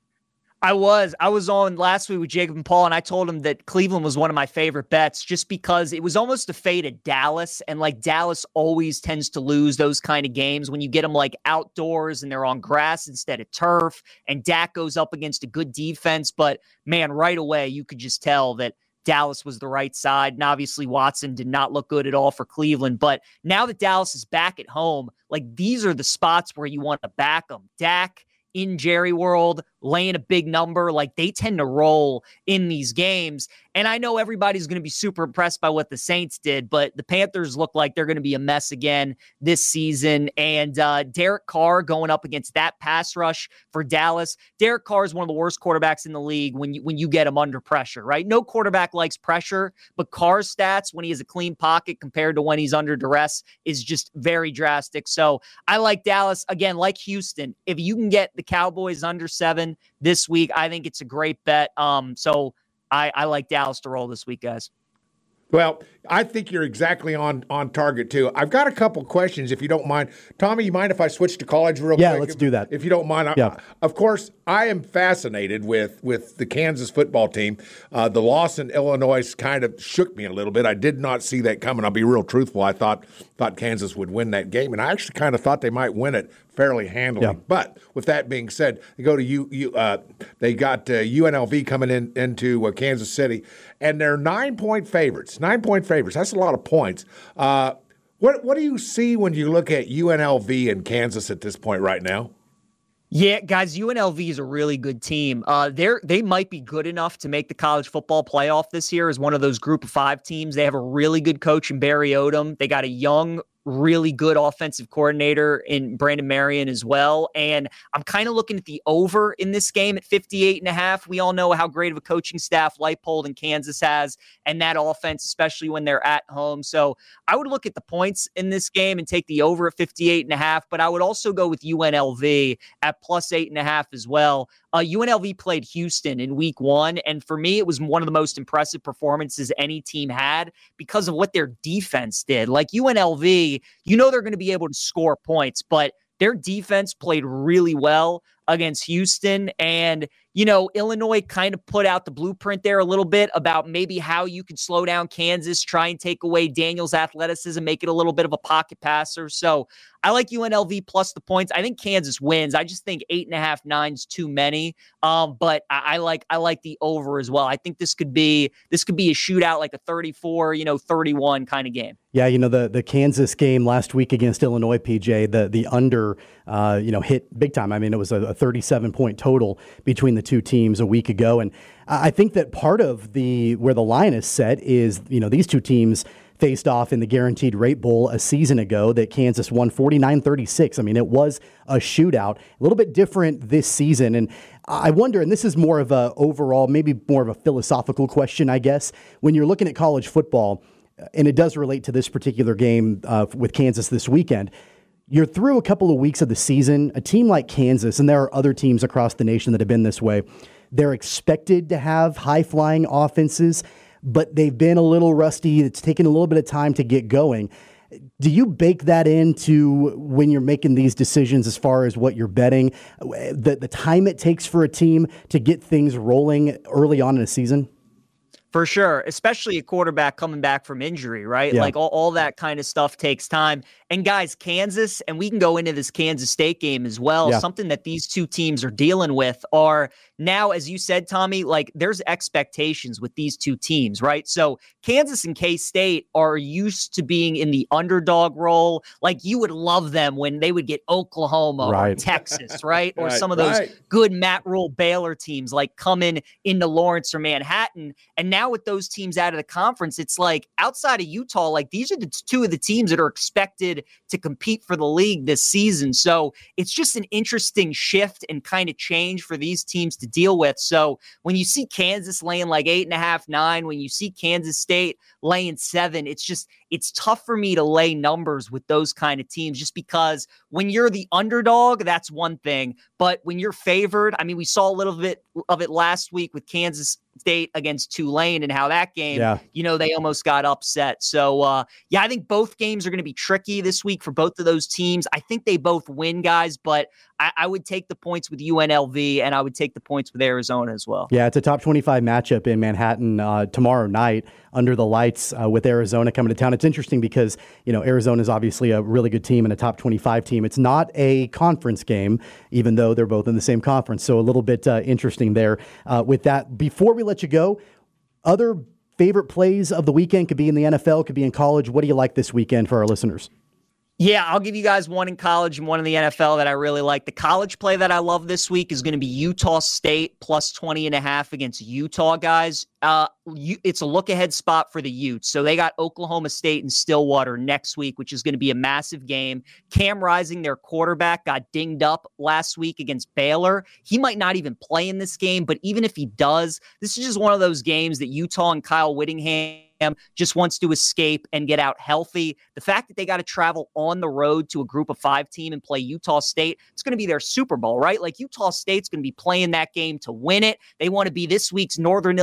I was. I was on last week with Jacob and Paul, and I told him that Cleveland was one of my favorite bets just because it was almost a fade at Dallas, and like Dallas always tends to lose those kind of games when you get them like outdoors and they're on grass instead of turf, and Dak goes up against a good defense. But, man, right away you could just tell that Dallas was the right side, and obviously Watson did not look good at all for Cleveland. But now that Dallas is back at home, like these are the spots where you want to back them. Dak in Jerry World, laying a big number, like they tend to roll in these games. And I know everybody's going to be super impressed by what the Saints did, but the Panthers look like they're going to be a mess again this season. And uh, Derek Carr going up against that pass rush for Dallas. Derek Carr is one of the worst quarterbacks in the league when you when you get him under pressure, right? No quarterback likes pressure, but Carr's stats when he has a clean pocket compared to when he's under duress is just very drastic. So I like Dallas. Again, like Houston, if you can get the Cowboys under seven this week, I think it's a great bet. Um, so I, I like Dallas to roll this week, guys. Well, I think you're exactly on, on target, too. I've got a couple questions, if you don't mind. Tommy, you mind if I switch to college real yeah, quick? Yeah, let's if, do that. If you don't mind. Yeah. I, of course, I am fascinated with, with the Kansas football team. Uh, the loss in Illinois kind of shook me a little bit. I did not see that coming. I'll be real truthful. I thought thought Kansas would win that game, and I actually kind of thought they might win it fairly handily. Yeah. But with that being said, they go to U. U uh, they got uh, U N L V coming in into uh, Kansas City, and they're nine point favorites. Nine point favorites. That's a lot of points. Uh, what what do you see when you look at U N L V and Kansas at this point right now? Yeah, guys, U N L V is a really good team. Uh, they're they might be good enough to make the college football playoff this year as one of those group of five teams. They have a really good coach in Barry Odom. They got a young, really good offensive coordinator in Brandon Marion as well. And I'm kind of looking at the over in this game at fifty-eight and a half. We all know how great of a coaching staff Leipold in Kansas has, and that offense, especially when they're at home. So I would look at the points in this game and take the over at fifty-eight and a half, but I would also go with U N L V at plus eight and a half as well. Uh, U N L V played Houston in week one, and for me, it was one of the most impressive performances any team had because of what their defense did. Like U N L V, you know they're going to be able to score points, but their defense played really well against Houston. And, you know, Illinois kind of put out the blueprint there a little bit about maybe how you could slow down Kansas, try and take away Daniel's athleticism, make it a little bit of a pocket passer. So I like U N L V plus the points. I think Kansas wins. I just think eight and a half, nine's too many. Um, but I, I like I like the over as well. I think this could be this could be a shootout, like a thirty-four, you know, thirty-one kind of game. Yeah, you know, the the Kansas game last week against Illinois, P J, the the under, uh, you know, hit big time. I mean, it was a, a thirty-seven point total between the two teams a week ago, and I think that part of the where the line is set is, you know, these two teams faced off in the Guaranteed Rate Bowl a season ago that Kansas won forty-nine thirty-six. I mean, it was a shootout, a little bit different this season. And I wonder, and this is more of a overall, maybe more of a philosophical question, I guess, when you're looking at college football, and it does relate to this particular game uh, with Kansas this weekend, you're through a couple of weeks of the season, a team like Kansas, and there are other teams across the nation that have been this way, they're expected to have high-flying offenses, but they've been a little rusty. It's taken a little bit of time to get going. Do you bake that into when you're making these decisions as far as what you're betting, the, the time it takes for a team to get things rolling early on in a season? For sure, especially a quarterback coming back from injury, right? Yeah. Like all, all that kind of stuff takes time. And guys, Kansas, and we can go into this Kansas State game as well, yeah. something that these two teams are dealing with are now, as you said, Tommy, like there's expectations with these two teams, right? So Kansas and K-State are used to being in the underdog role. Like you would love them when they would get Oklahoma right. or Texas, right? Or right, some of those right. good Matt Rule Baylor teams like coming into Lawrence or Manhattan. And now with those teams out of the conference, it's like outside of Utah, like these are the two of the teams that are expected to compete for the league this season. So it's just an interesting shift and kind of change for these teams to deal with. So when you see Kansas laying like eight and a half, nine, when you see Kansas State laying seven, it's just, it's tough for me to lay numbers with those kind of teams just because when you're the underdog, that's one thing. But when you're favored, I mean, we saw a little bit of it last week with Kansas State against Tulane and how that game, yeah. you know, they almost got upset. So, uh, yeah, I think both games are going to be tricky this week for both of those teams. I think they both win, guys, but I, I would take the points with U N L V and I would take the points with Arizona as well. Yeah, it's a top twenty-five matchup in Manhattan uh, tomorrow night under the lights uh, with Arizona coming to town. It's interesting because, you know, Arizona is obviously a really good team and a top twenty-five team. It's not a conference game, even though they're both in the same conference. So a little bit uh, interesting there uh, with that. Before we let you go, other favorite plays of the weekend could be in the N F L, could be in college. What do you like this weekend for our listeners? Yeah, I'll give you guys one in college and one in the N F L that I really like. The college play that I love this week is going to be Utah State plus twenty and a half against Utah, guys. Uh, you, it's a look-ahead spot for the Utes. So they got Oklahoma State and Stillwater next week, which is going to be a massive game. Cam Rising, their quarterback, got dinged up last week against Baylor. He might not even play in this game, but even if he does, this is just one of those games that Utah and Kyle Whittingham just wants to escape and get out healthy. The fact that they got to travel on the road to a group of five team and play Utah State, it's going to be their Super Bowl, right? Like Utah State's going to be playing that game to win it. They want to be this week's Northern Illinois.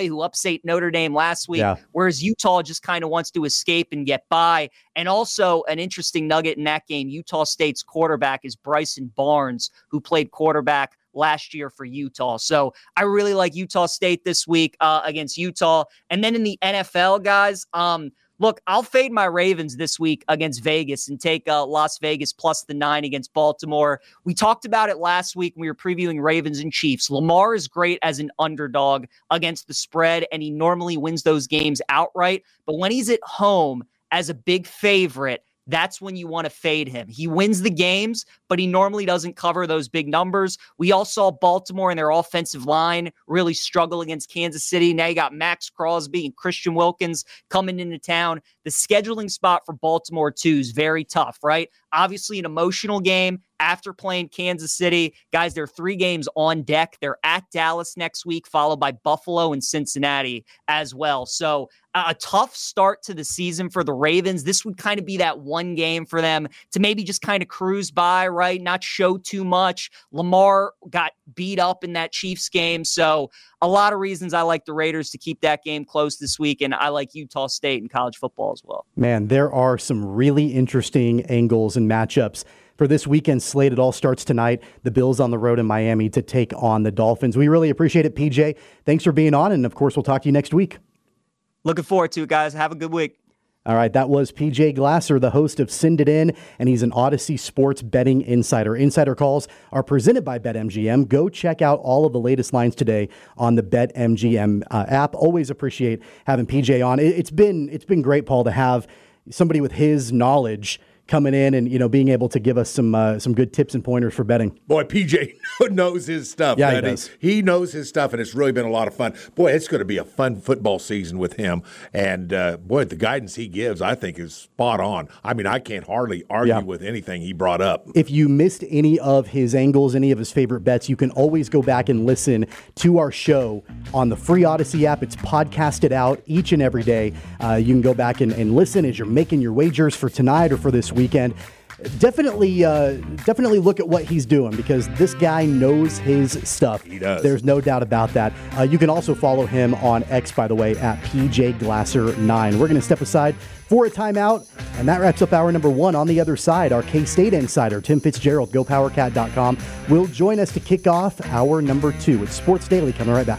Illinois, who upset Notre Dame last week, yeah. whereas Utah just kind of wants to escape and get by. And also an interesting nugget in that game, Utah State's quarterback is Bryson Barnes, who played quarterback last year for Utah. So I really like Utah State this week uh, against Utah. And then in the N F L, guys, um, look, I'll fade my Ravens this week against Vegas and take uh, Las Vegas plus the nine against Baltimore. We talked about it last week when we were previewing Ravens and Chiefs. Lamar is great as an underdog against the spread, and he normally wins those games outright. But when he's at home as a big favorite, that's when you want to fade him. He wins the games, but he normally doesn't cover those big numbers. We all saw Baltimore and their offensive line really struggle against Kansas City. Now you got Max Crosby and Christian Wilkins coming into town. The scheduling spot for Baltimore, too, is very tough, right? Obviously, an emotional game after playing Kansas City. Guys, there are three games on deck. They're at Dallas next week, followed by Buffalo and Cincinnati as well. So uh, a tough start to the season for the Ravens. This would kind of be that one game for them to maybe just kind of cruise by, right? Not show too much. Lamar got beat up in that Chiefs game. So a lot of reasons I like the Raiders to keep that game close this week, and I like Utah State in college football as well. Man, there are some really interesting angles and matchups for this weekend slate. It all starts tonight. The Bills on the road in Miami to take on the Dolphins. We really appreciate it, P J. Thanks for being on, and of course, we'll talk to you next week. Looking forward to it, guys. Have a good week. All right, that was P J Glasser, the host of Send It In, and he's an Odyssey Sports Betting Insider. Insider calls are presented by BetMGM. Go check out all of the latest lines today on the BetMGM uh, app. Always appreciate having P J on. It, it's been it's been great, Paul, to have somebody with his knowledge coming in and, you know, being able to give us some uh, some good tips and pointers for betting. Boy, P J knows his stuff. Yeah, man. he does. He, he knows his stuff, and it's really been a lot of fun. Boy, it's going to be a fun football season with him. And, uh, boy, the guidance he gives, I think, is spot on. I mean, I can't hardly argue yeah. with anything he brought up. If you missed any of his angles, any of his favorite bets, you can always go back and listen to our show on the free Odyssey app. It's podcasted out each and every day. Uh, you can go back and, and listen as you're making your wagers for tonight or for this weekend. Definitely, uh, definitely look at what he's doing, because this guy knows his stuff. He does. There's no doubt about that. Uh, you can also follow him on X, by the way, at P J Glasser nine. We're going to step aside for a timeout, and that wraps up hour number one. On the other side, our K-State insider, Tim Fitzgerald, go power cat dot com, will join us to kick off hour number two. It's Sports Daily, coming right back.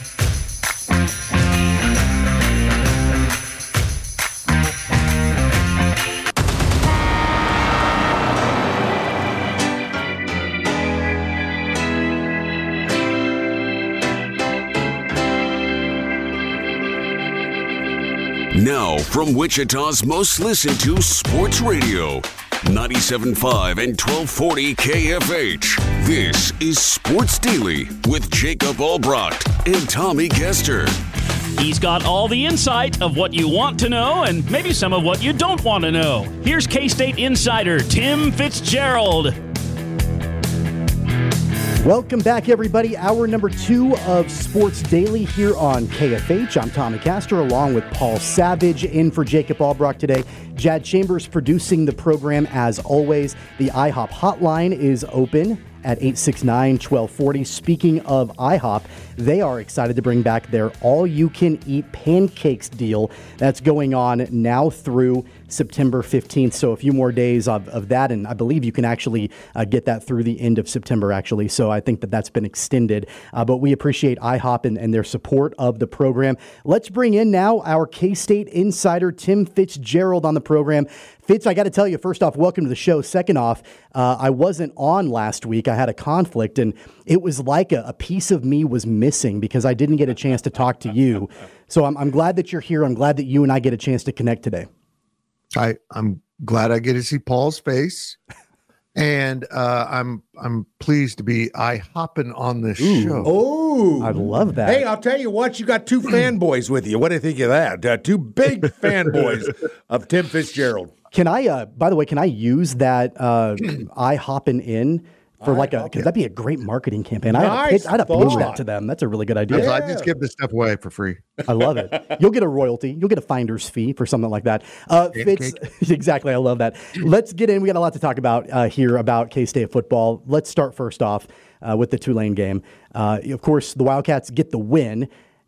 Now, from Wichita's most listened to sports radio, ninety-seven point five and twelve forty K F H. This is Sports Daily with Jacob Albrocht and Tommy Kester. He's got all the insight of what you want to know and maybe some of what you don't want to know. Here's K-State insider Tim Fitzgerald. Welcome back, everybody. Hour number two of Sports Daily here on K F H. I'm Tommy Castor, along with Paul Savage, in for Jacob Albrocht today. Jad Chambers producing the program as always. The IHOP hotline is open at eight six nine, one two four zero. Speaking of IHOP, they are excited to bring back their all-you-can-eat pancakes deal that's going on now through September fifteenth. So a few more days of, of that, and I believe you can actually uh, get that through the end of September, actually. So I think that that's been extended. Uh, but we appreciate IHOP and, and their support of the program. Let's bring in now our K-State insider, Tim Fitzgerald, on the program. Fitz, I got to tell you, first off, welcome to the show. Second off, uh, I wasn't on last week. I had a conflict, and it was like a, a piece of me was missing because I didn't get a chance to talk to you. So I'm, I'm glad that you're here. I'm glad that you and I get a chance to connect today. I, I'm glad I get to see Paul's face, and uh, I'm I'm pleased to be I-hopping on this Ooh. show. Oh, I love that. Hey, I'll tell you what, you got two fanboys with you. What do you think of that? Uh, two big fanboys of Tim Fitzgerald. Can I, uh, by the way, can I use that uh, I-hopping in for like a, because that'd be a great marketing campaign. I'd have, Nice pitch, I'd have pitched thought. that to them. That's a really good idea. Because Yeah. I just give this stuff away for free. I love it. You'll get a royalty. You'll get a finder's fee for something like that. Uh, Fitz, exactly. I love that. Let's get in. We got a lot to talk about uh, here about K-State football. Let's start first off uh, with the Tulane game. Uh, of course, the Wildcats get the win.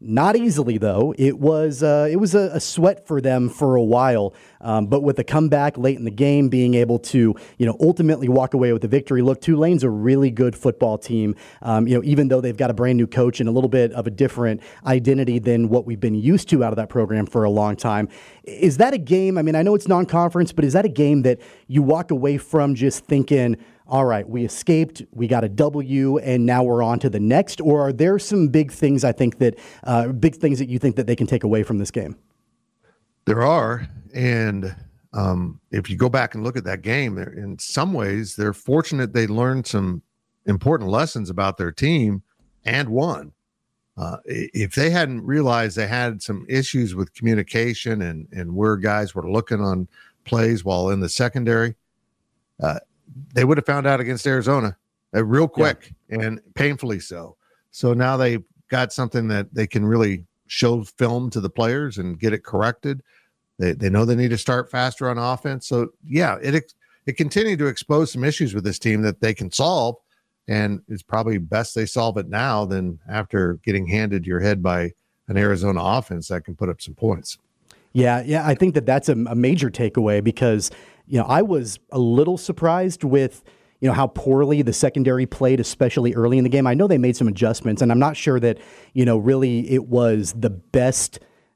Not easily, though. It was uh, it was a, a sweat for them for a while, um, but with the comeback late in the game, being able to you know ultimately walk away with the victory. Look, Tulane's a really good football team. Um, you know, even though they've got a brand new coach and a little bit of a different identity than what we've been used to out of that program for a long time. Is that a game? I mean, I know it's non-conference, but is that a game that you walk away from just thinking, all right, we escaped, we got a W, and now we're on to the next? Or are there some big things I think that, uh, big things that you think that they can take away from this game? There are. And um, if you go back and look at that game, in some ways, they're fortunate they learned some important lessons about their team and won. Uh, if they hadn't realized they had some issues with communication and, and where guys were looking on plays while in the secondary, uh, they would have found out against Arizona uh, real quick yeah. and painfully so. So now they've got something that they can really show film to the players and get it corrected. They they know they need to start faster on offense. So yeah, it it continued to expose some issues with this team that they can solve, and it's probably best they solve it now than after getting handed your head by an Arizona offense that can put up some points. Yeah, yeah, I think that that's a, a major takeaway because, you know, I was a little surprised with, you know, how poorly the secondary played, especially early in the game. I know they made some adjustments, and I'm not sure that, you know, really it was the best.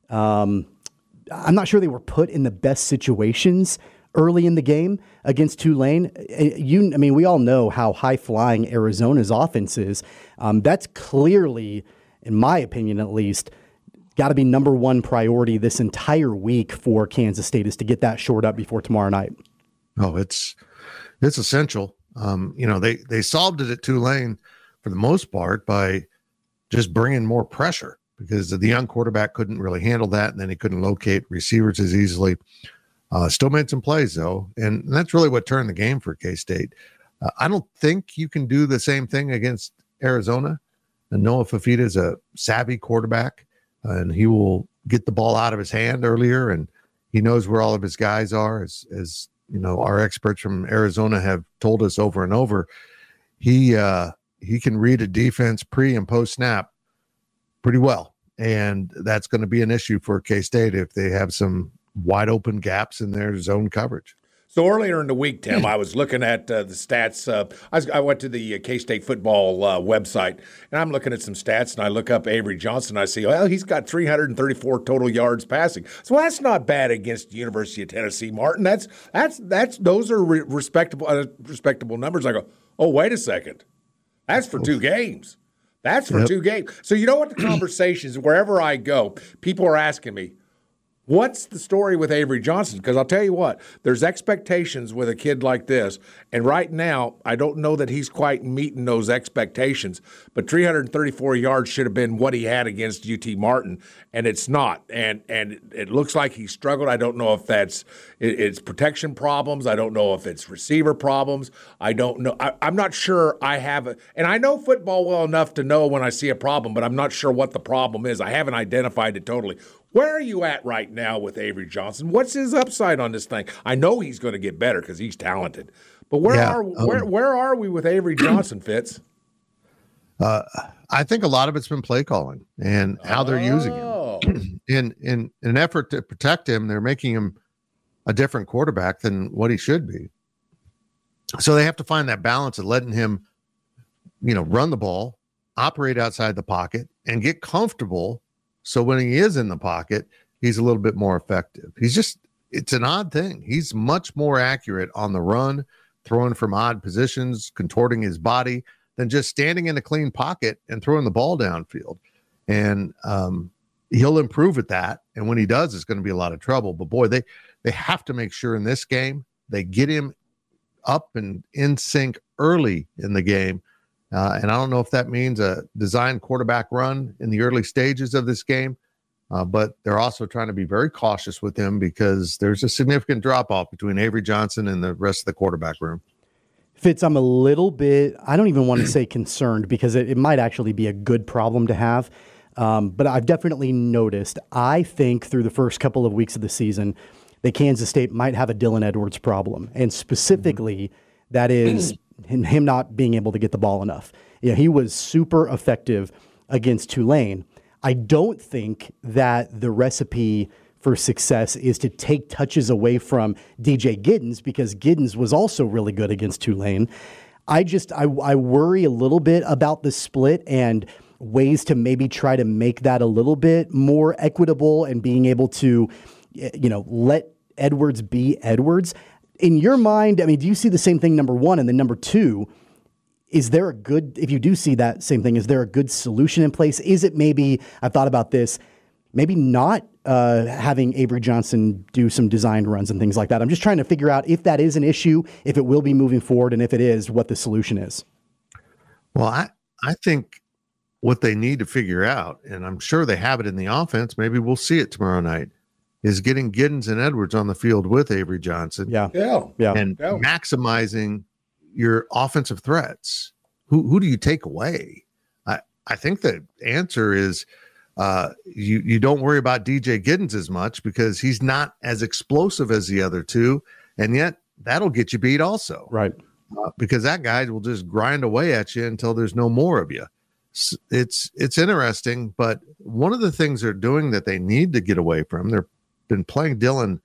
Um, I'm not sure they were put in the best situations early in the game against Tulane. You, I mean, we all know how high-flying Arizona's offense is. Um, that's clearly, in my opinion at least, got to be number one priority this entire week for Kansas State is to get that shored up before tomorrow night. Oh, it's it's essential. Um, you know, they they solved it at Tulane for the most part by just bringing more pressure because the young quarterback couldn't really handle that, and then he couldn't locate receivers as easily. Uh, still made some plays, though, and that's really what turned the game for K-State. Uh, I don't think you can do the same thing against Arizona. And Noah Fifita is a savvy quarterback, and he will get the ball out of his hand earlier, and he knows where all of his guys are, as, as you know, our experts from Arizona have told us over and over. He uh, he can read a defense pre and post snap pretty well, and that's going to be an issue for K-State if they have some wide open gaps in their zone coverage. So earlier in the week, Tim, I was looking at uh, the stats. Uh, I, was, I went to the uh, K-State football uh, website, and I'm looking at some stats, and I look up Avery Johnson. And I see, well, he's got three hundred thirty-four total yards passing. So that's not bad against the University of Tennessee, Martin. That's that's that's those are re- respectable uh, respectable numbers. I go, oh, wait a second, that's for two games. That's for yep. two games. So you know what the conversations wherever I go, people are asking me, what's the story with Avery Johnson? Because I'll tell you what, there's expectations with a kid like this. And right now, I don't know that he's quite meeting those expectations. But three hundred thirty-four yards should have been what he had against U T Martin, and it's not. And and it looks like he struggled. I don't know if that's it's protection problems. I don't know if it's receiver problems. I don't know. I, I'm not sure I have a – and I know football well enough to know when I see a problem, but I'm not sure what the problem is. I haven't identified it totally. Where are you at right now with Avery Johnson? What's his upside on this thing? I know he's going to get better because he's talented. But where yeah, are um, where where are we with Avery Johnson, Fitz? Uh, I think a lot of it's been play calling and how they're oh. using him. in, in in an effort to protect him, they're making him a different quarterback than what he should be. So they have to find that balance of letting him, you know, run the ball, operate outside the pocket, and get comfortable. So when he is in the pocket, he's a little bit more effective. He's just, it's an odd thing. He's much more accurate on the run, throwing from odd positions, contorting his body, than just standing in a clean pocket and throwing the ball downfield. And um, he'll improve at that. And when he does, it's going to be a lot of trouble. But boy, they, they have to make sure in this game, they get him up and in sync early in the game. Uh, and I don't know if that means a design quarterback run in the early stages of this game, uh, but they're also trying to be very cautious with him because there's a significant drop-off between Avery Johnson and the rest of the quarterback room. Fitz, I'm a little bit, I don't even want to say concerned because it, it might actually be a good problem to have, um, but I've definitely noticed, I think through the first couple of weeks of the season, that Kansas State might have a Dylan Edwards problem, and specifically that is him not being able to get the ball enough. You know, he was super effective against Tulane. I don't think that the recipe for success is to take touches away from D J Giddens, because Giddens was also really good against Tulane. I just, I, I worry a little bit about the split and ways to maybe try to make that a little bit more equitable and being able to, you know, let Edwards be Edwards. In your mind, I mean, do you see the same thing, number one? And then number two, is there a good, if you do see that same thing, is there a good solution in place? Is it maybe, I've thought about this, maybe not uh, having Avery Johnson do some designed runs and things like that? I'm just trying to figure out if that is an issue, if it will be moving forward, and if it is, what the solution is. Well, I, I think what they need to figure out, and I'm sure they have it in the offense, maybe we'll see it tomorrow night, is getting Giddens and Edwards on the field with Avery Johnson. Yeah. Yeah. Yeah. And yeah. maximizing your offensive threats. Who who do you take away? I, I think the answer is uh, you, you don't worry about D J Giddens as much because he's not as explosive as the other two. And yet that'll get you beat also. Right. Uh, because that guy will just grind away at you until there's no more of you. It's, it's interesting, but one of the things they're doing that they need to get away from, they've been playing Dylan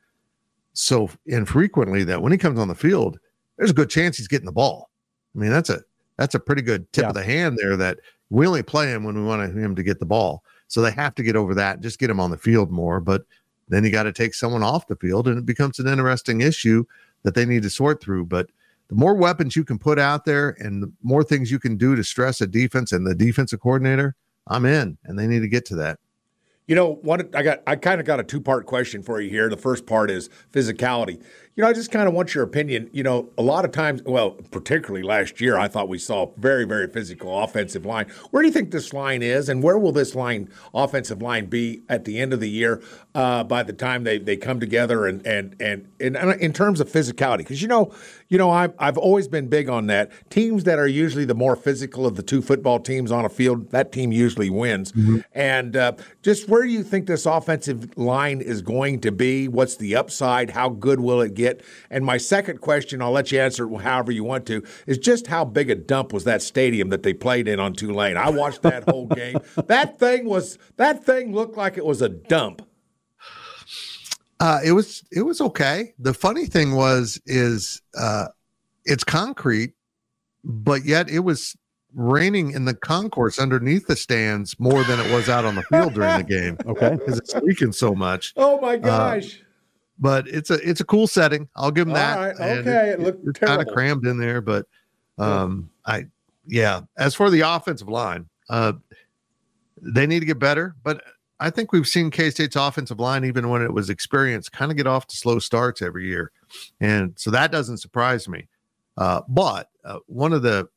so infrequently that when he comes on the field, there's a good chance he's getting the ball. I mean, that's a, that's a pretty good tip yeah. of the hand there, that we only play him when we want him to get the ball. So they have to get over that, just get him on the field more. But then you got to take someone off the field, and it becomes an interesting issue that they need to sort through. But the more weapons you can put out there and the more things you can do to stress a defense and the defensive coordinator, I'm in, and they need to get to that. You know, what I got, I kind of got a two-part question for you here. The first part is physicality. You know, I just kind of want your opinion. You know, a lot of times, well, particularly last year, I thought we saw very, very physical offensive line. Where do you think this line is, and where will this line, offensive line, be at the end of the year uh, by the time they, they come together and and and in, in terms of physicality? Because you know, you know, I've I've always been big on that. Teams that are usually the more physical of the two football teams on a field, that team usually wins. Mm-hmm. And uh, just where do you think this offensive line is going to be? What's the upside? How good will it get? And my second question, I'll let you answer it however you want to, is just how big a dump was that stadium that they played in on Tulane? I watched that whole game. That thing was that thing looked like it was a dump. Uh, it was it was okay. The funny thing was is uh, it's concrete, but yet it was raining in the concourse underneath the stands more than it was out on the field during the game. Okay, because it's leaking so much. Oh my gosh! Uh, but it's a it's a cool setting. I'll give them All that. right, And okay, it, it looked it's terrible. kind of crammed in there, but um, I yeah. As for the offensive line, uh, they need to get better, but I think we've seen K-State's offensive line, even when it was experienced, kind of get off to slow starts every year. And so that doesn't surprise me. Uh, but uh, one of the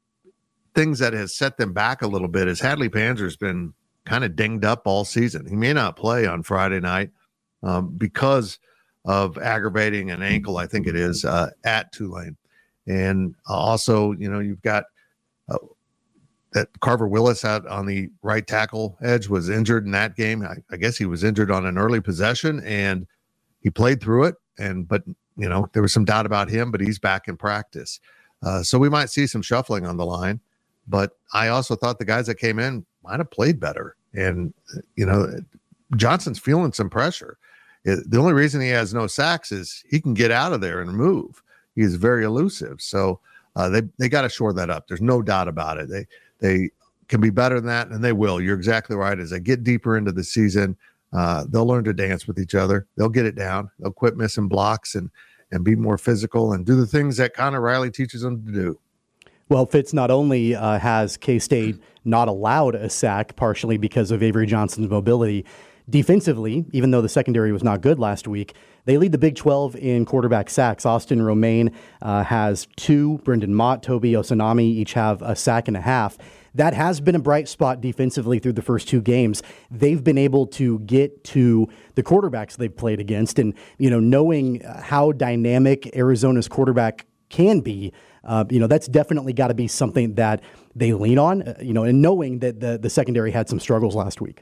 things that has set them back a little bit is Hadley Panzer's been kind of dinged up all season. He may not play on Friday night um, because of aggravating an ankle, I think it is, uh, at Tulane. And uh, also, you know, you've got uh, that Carver Willis out on the right tackle edge was injured in that game. I, I guess he was injured on an early possession, and he played through it. And but you know there was some doubt about him, but he's back in practice. Uh, so we might see some shuffling on the line. But I also thought the guys that came in might have played better. And you know Johnson's feeling some pressure. It, the only reason he has no sacks is he can get out of there and move. He's very elusive. So uh, they they got to shore that up. There's no doubt about it. They They can be better than that, and they will. You're exactly right. As they get deeper into the season, uh, they'll learn to dance with each other. They'll get it down. They'll quit missing blocks and and be more physical and do the things that Connor Riley teaches them to do. Well, Fitz, not only uh, has K-State not allowed a sack, partially because of Avery Johnson's mobility, defensively, even though the secondary was not good last week, they lead the Big twelve in quarterback sacks. Austin Romaine uh, has two. Brendan Mott, Toby Osanami each have a sack and a half. That has been a bright spot defensively through the first two games. They've been able to get to the quarterbacks they've played against. And, you know, knowing how dynamic Arizona's quarterback can be, uh, you know, that's definitely got to be something that they lean on, uh, you know, and knowing that the, the secondary had some struggles last week.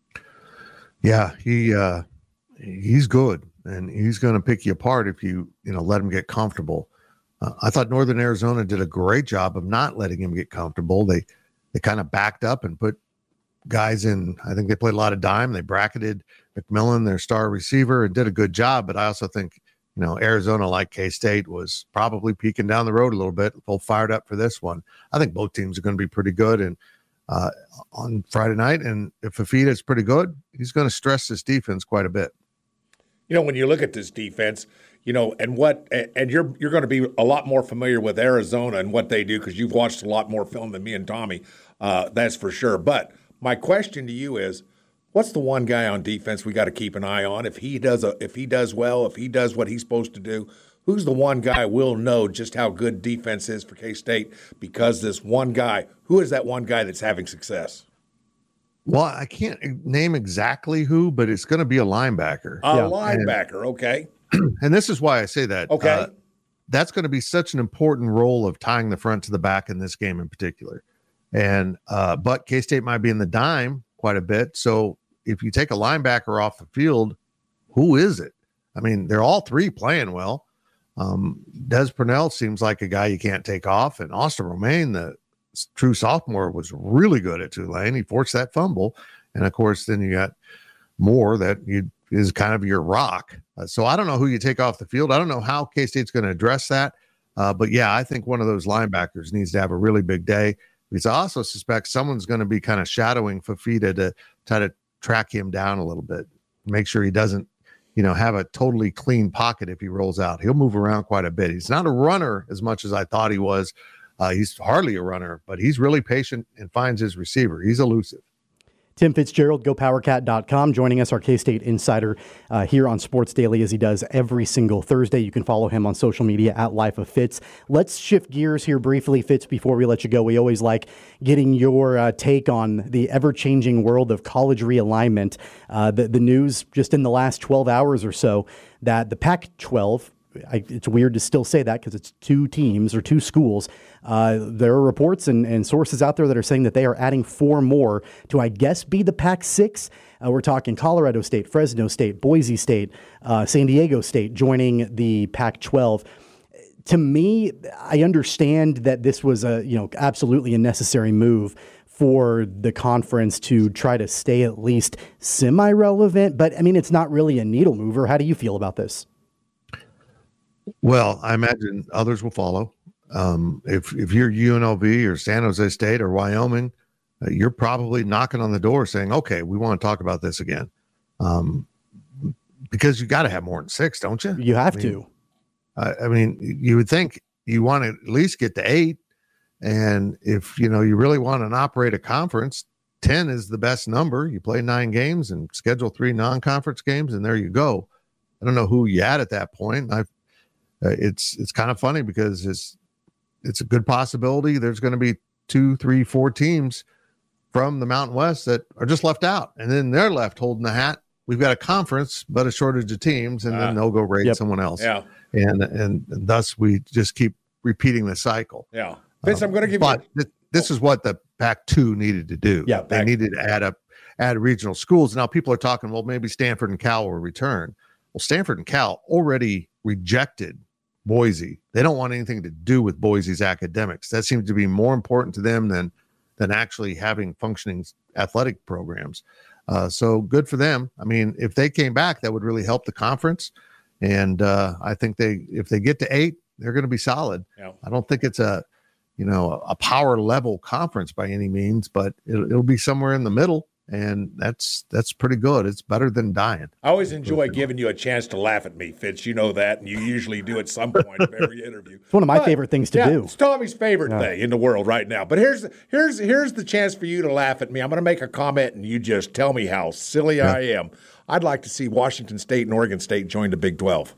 Yeah, he uh, he's good, and he's going to pick you apart if you you know let him get comfortable. Uh, I thought Northern Arizona did a great job of not letting him get comfortable. They they kind of backed up and put guys in, I think they played a lot of dime. They bracketed McMillan, their star receiver, and did a good job. But I also think, you know, Arizona, like K-State, was probably peeking down the road a little bit, full fired up for this one. I think both teams are going to be pretty good and uh, on Friday night. And if Fifita is pretty good, he's going to stress this defense quite a bit. You know, when you look at this defense, you know, and what, and you're you're going to be a lot more familiar with Arizona and what they do because you've watched a lot more film than me and Tommy. Uh, that's for sure. But my question to you is, what's the one guy on defense we got to keep an eye on? If he does a, if he does well, if he does what he's supposed to do, who's the one guy we'll know just how good defense is for K-State because this one guy, who is that one guy that's having success? Well, I can't name exactly who, but it's going to be a linebacker. A yeah. linebacker, and, okay. And this is why I say that. Okay. Uh, that's going to be such an important role of tying the front to the back in this game in particular. And uh, but K-State might be in the dime quite a bit. So if you take a linebacker off the field, who is it? I mean, they're all three playing well. Um, Des Purnell seems like a guy you can't take off. And Austin Romaine, the true sophomore, was really good at Tulane. He forced that fumble. And of course, then you got Moore that you is kind of your rock. Uh, so I don't know who you take off the field. I don't know how K-State's going to address that. Uh, but yeah, I think one of those linebackers needs to have a really big day. Because I also suspect someone's going to be kind of shadowing Fifita to try to track him down a little bit, make sure he doesn't, you know, have a totally clean pocket if he rolls out. He'll move around quite a bit. He's not a runner as much as I thought he was. Uh, he's hardly a runner, but he's really patient and finds his receiver. He's elusive. Tim Fitzgerald, go power cat dot com, joining us, our K-State insider uh, here on Sports Daily, as he does every single Thursday. You can follow him on social media at Life of Fitz. Let's shift gears here briefly, Fitz, before we let you go. We always like getting your uh, take on the ever-changing world of college realignment. Uh, the, the news just in the last twelve hours or so that the Pac twelve, I, it's weird to still say that because it's two teams or two schools. Uh, there are reports and, and sources out there that are saying that they are adding four more to, I guess, be the Pac six. Uh, we're talking Colorado State, Fresno State, Boise State, uh, San Diego State joining the Pac twelve. To me, I understand that this was a, you know, absolutely a necessary move for the conference to try to stay at least semi-relevant. But, I mean, it's not really a needle mover. How do you feel about this? Well, I imagine others will follow. Um, if if you're U N L V or San Jose State or Wyoming, uh, you're probably knocking on the door saying, okay, we want to talk about this again. Um, because you got to have more than six, don't you? You have I mean, to. I, I mean, you would think you want to at least get to eight. And if, you know, you really want to operate a conference, ten is the best number. You play nine games and schedule three non-conference games, and there you go. I don't know who you had at that point. I've, uh, it's it's kind of funny because it's it's a good possibility there's going to be two, three, four teams from the Mountain West that are just left out, and then they're left holding the hat. We've got a conference, but a shortage of teams, and uh, then they'll go raid yep. someone else. Yeah, and, and and thus we just keep repeating the cycle. Yeah, Vince, um, I'm going to give but you. Th- this oh. is what the Pac two needed to do. Yeah, they Pac- needed to add up, add regional schools. Now people are talking, well, maybe Stanford and Cal will return. Well, Stanford and Cal already rejected Boise. They don't want anything to do with Boise's academics. That seems to be more important to them than than actually having functioning athletic programs. Uh, so good for them. I mean, if they came back, that would really help the conference. And uh, I think they, if they get to eight, they're going to be solid. Yeah. I don't think it's a, you know, a power level conference by any means, but it'll, it'll be somewhere in the middle. And that's that's pretty good. It's better than dying. I always enjoy giving you a chance to laugh at me, Fitz. You know that, and you usually do at some point of every interview. It's one of my but, favorite things to yeah, do. It's Tommy's favorite yeah. thing in the world right now. But here's here's here's the chance for you to laugh at me. I'm going to make a comment, and you just tell me how silly yeah. I am. I'd like to see Washington State and Oregon State join the Big twelve.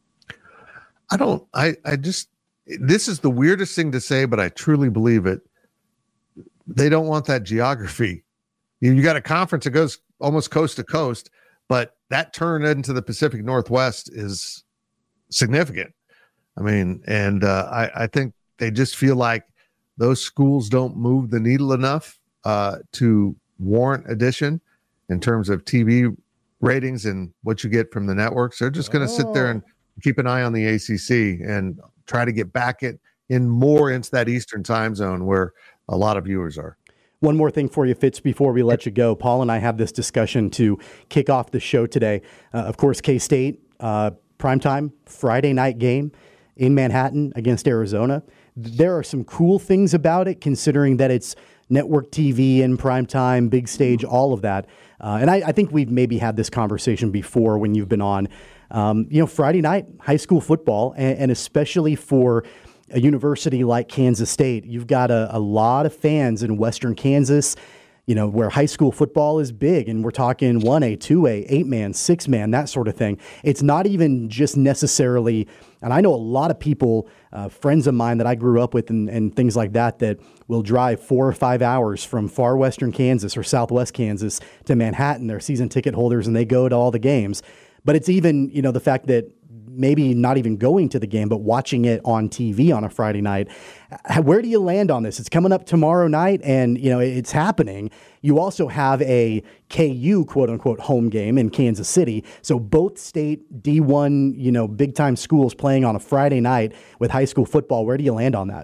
I don't. I I just. This is the weirdest thing to say, but I truly believe it. They don't want that geography. You got a conference that goes almost coast to coast, but that turn into the Pacific Northwest is significant. I mean, and uh, I, I think they just feel like those schools don't move the needle enough uh, to warrant addition in terms of T V ratings and what you get from the networks. They're just going to oh. sit there and keep an eye on the A C C and try to get back it in more into that Eastern time zone where a lot of viewers are. One more thing for you, Fitz, before we let you go. Paul and I have this discussion to kick off the show today. Uh, of course, K-State, uh, primetime Friday night game in Manhattan against Arizona. There are some cool things about it, considering that it's network T V in primetime, big stage, all of that. Uh, and I, I think we've maybe had this conversation before when you've been on. Um, you know, Friday night, high school football, and, and especially for a university like Kansas State, you've got a, a lot of fans in Western Kansas, you know, where high school football is big, and we're talking one A, two A, eight-man, six-man, that sort of thing. It's not even just necessarily, and I know a lot of people, uh, friends of mine that I grew up with and, and things like that, that will drive four or five hours from far Western Kansas or Southwest Kansas to Manhattan. They're season ticket holders, and they go to all the games. But it's even, you know, the fact that maybe not even going to the game, but watching it on T V on a Friday night. Where do you land on this? It's coming up tomorrow night, and, you know, it's happening. You also have a K U, quote unquote, home game in Kansas City. So both state D one, you know, big time schools playing on a Friday night with high school football. Where do you land on that?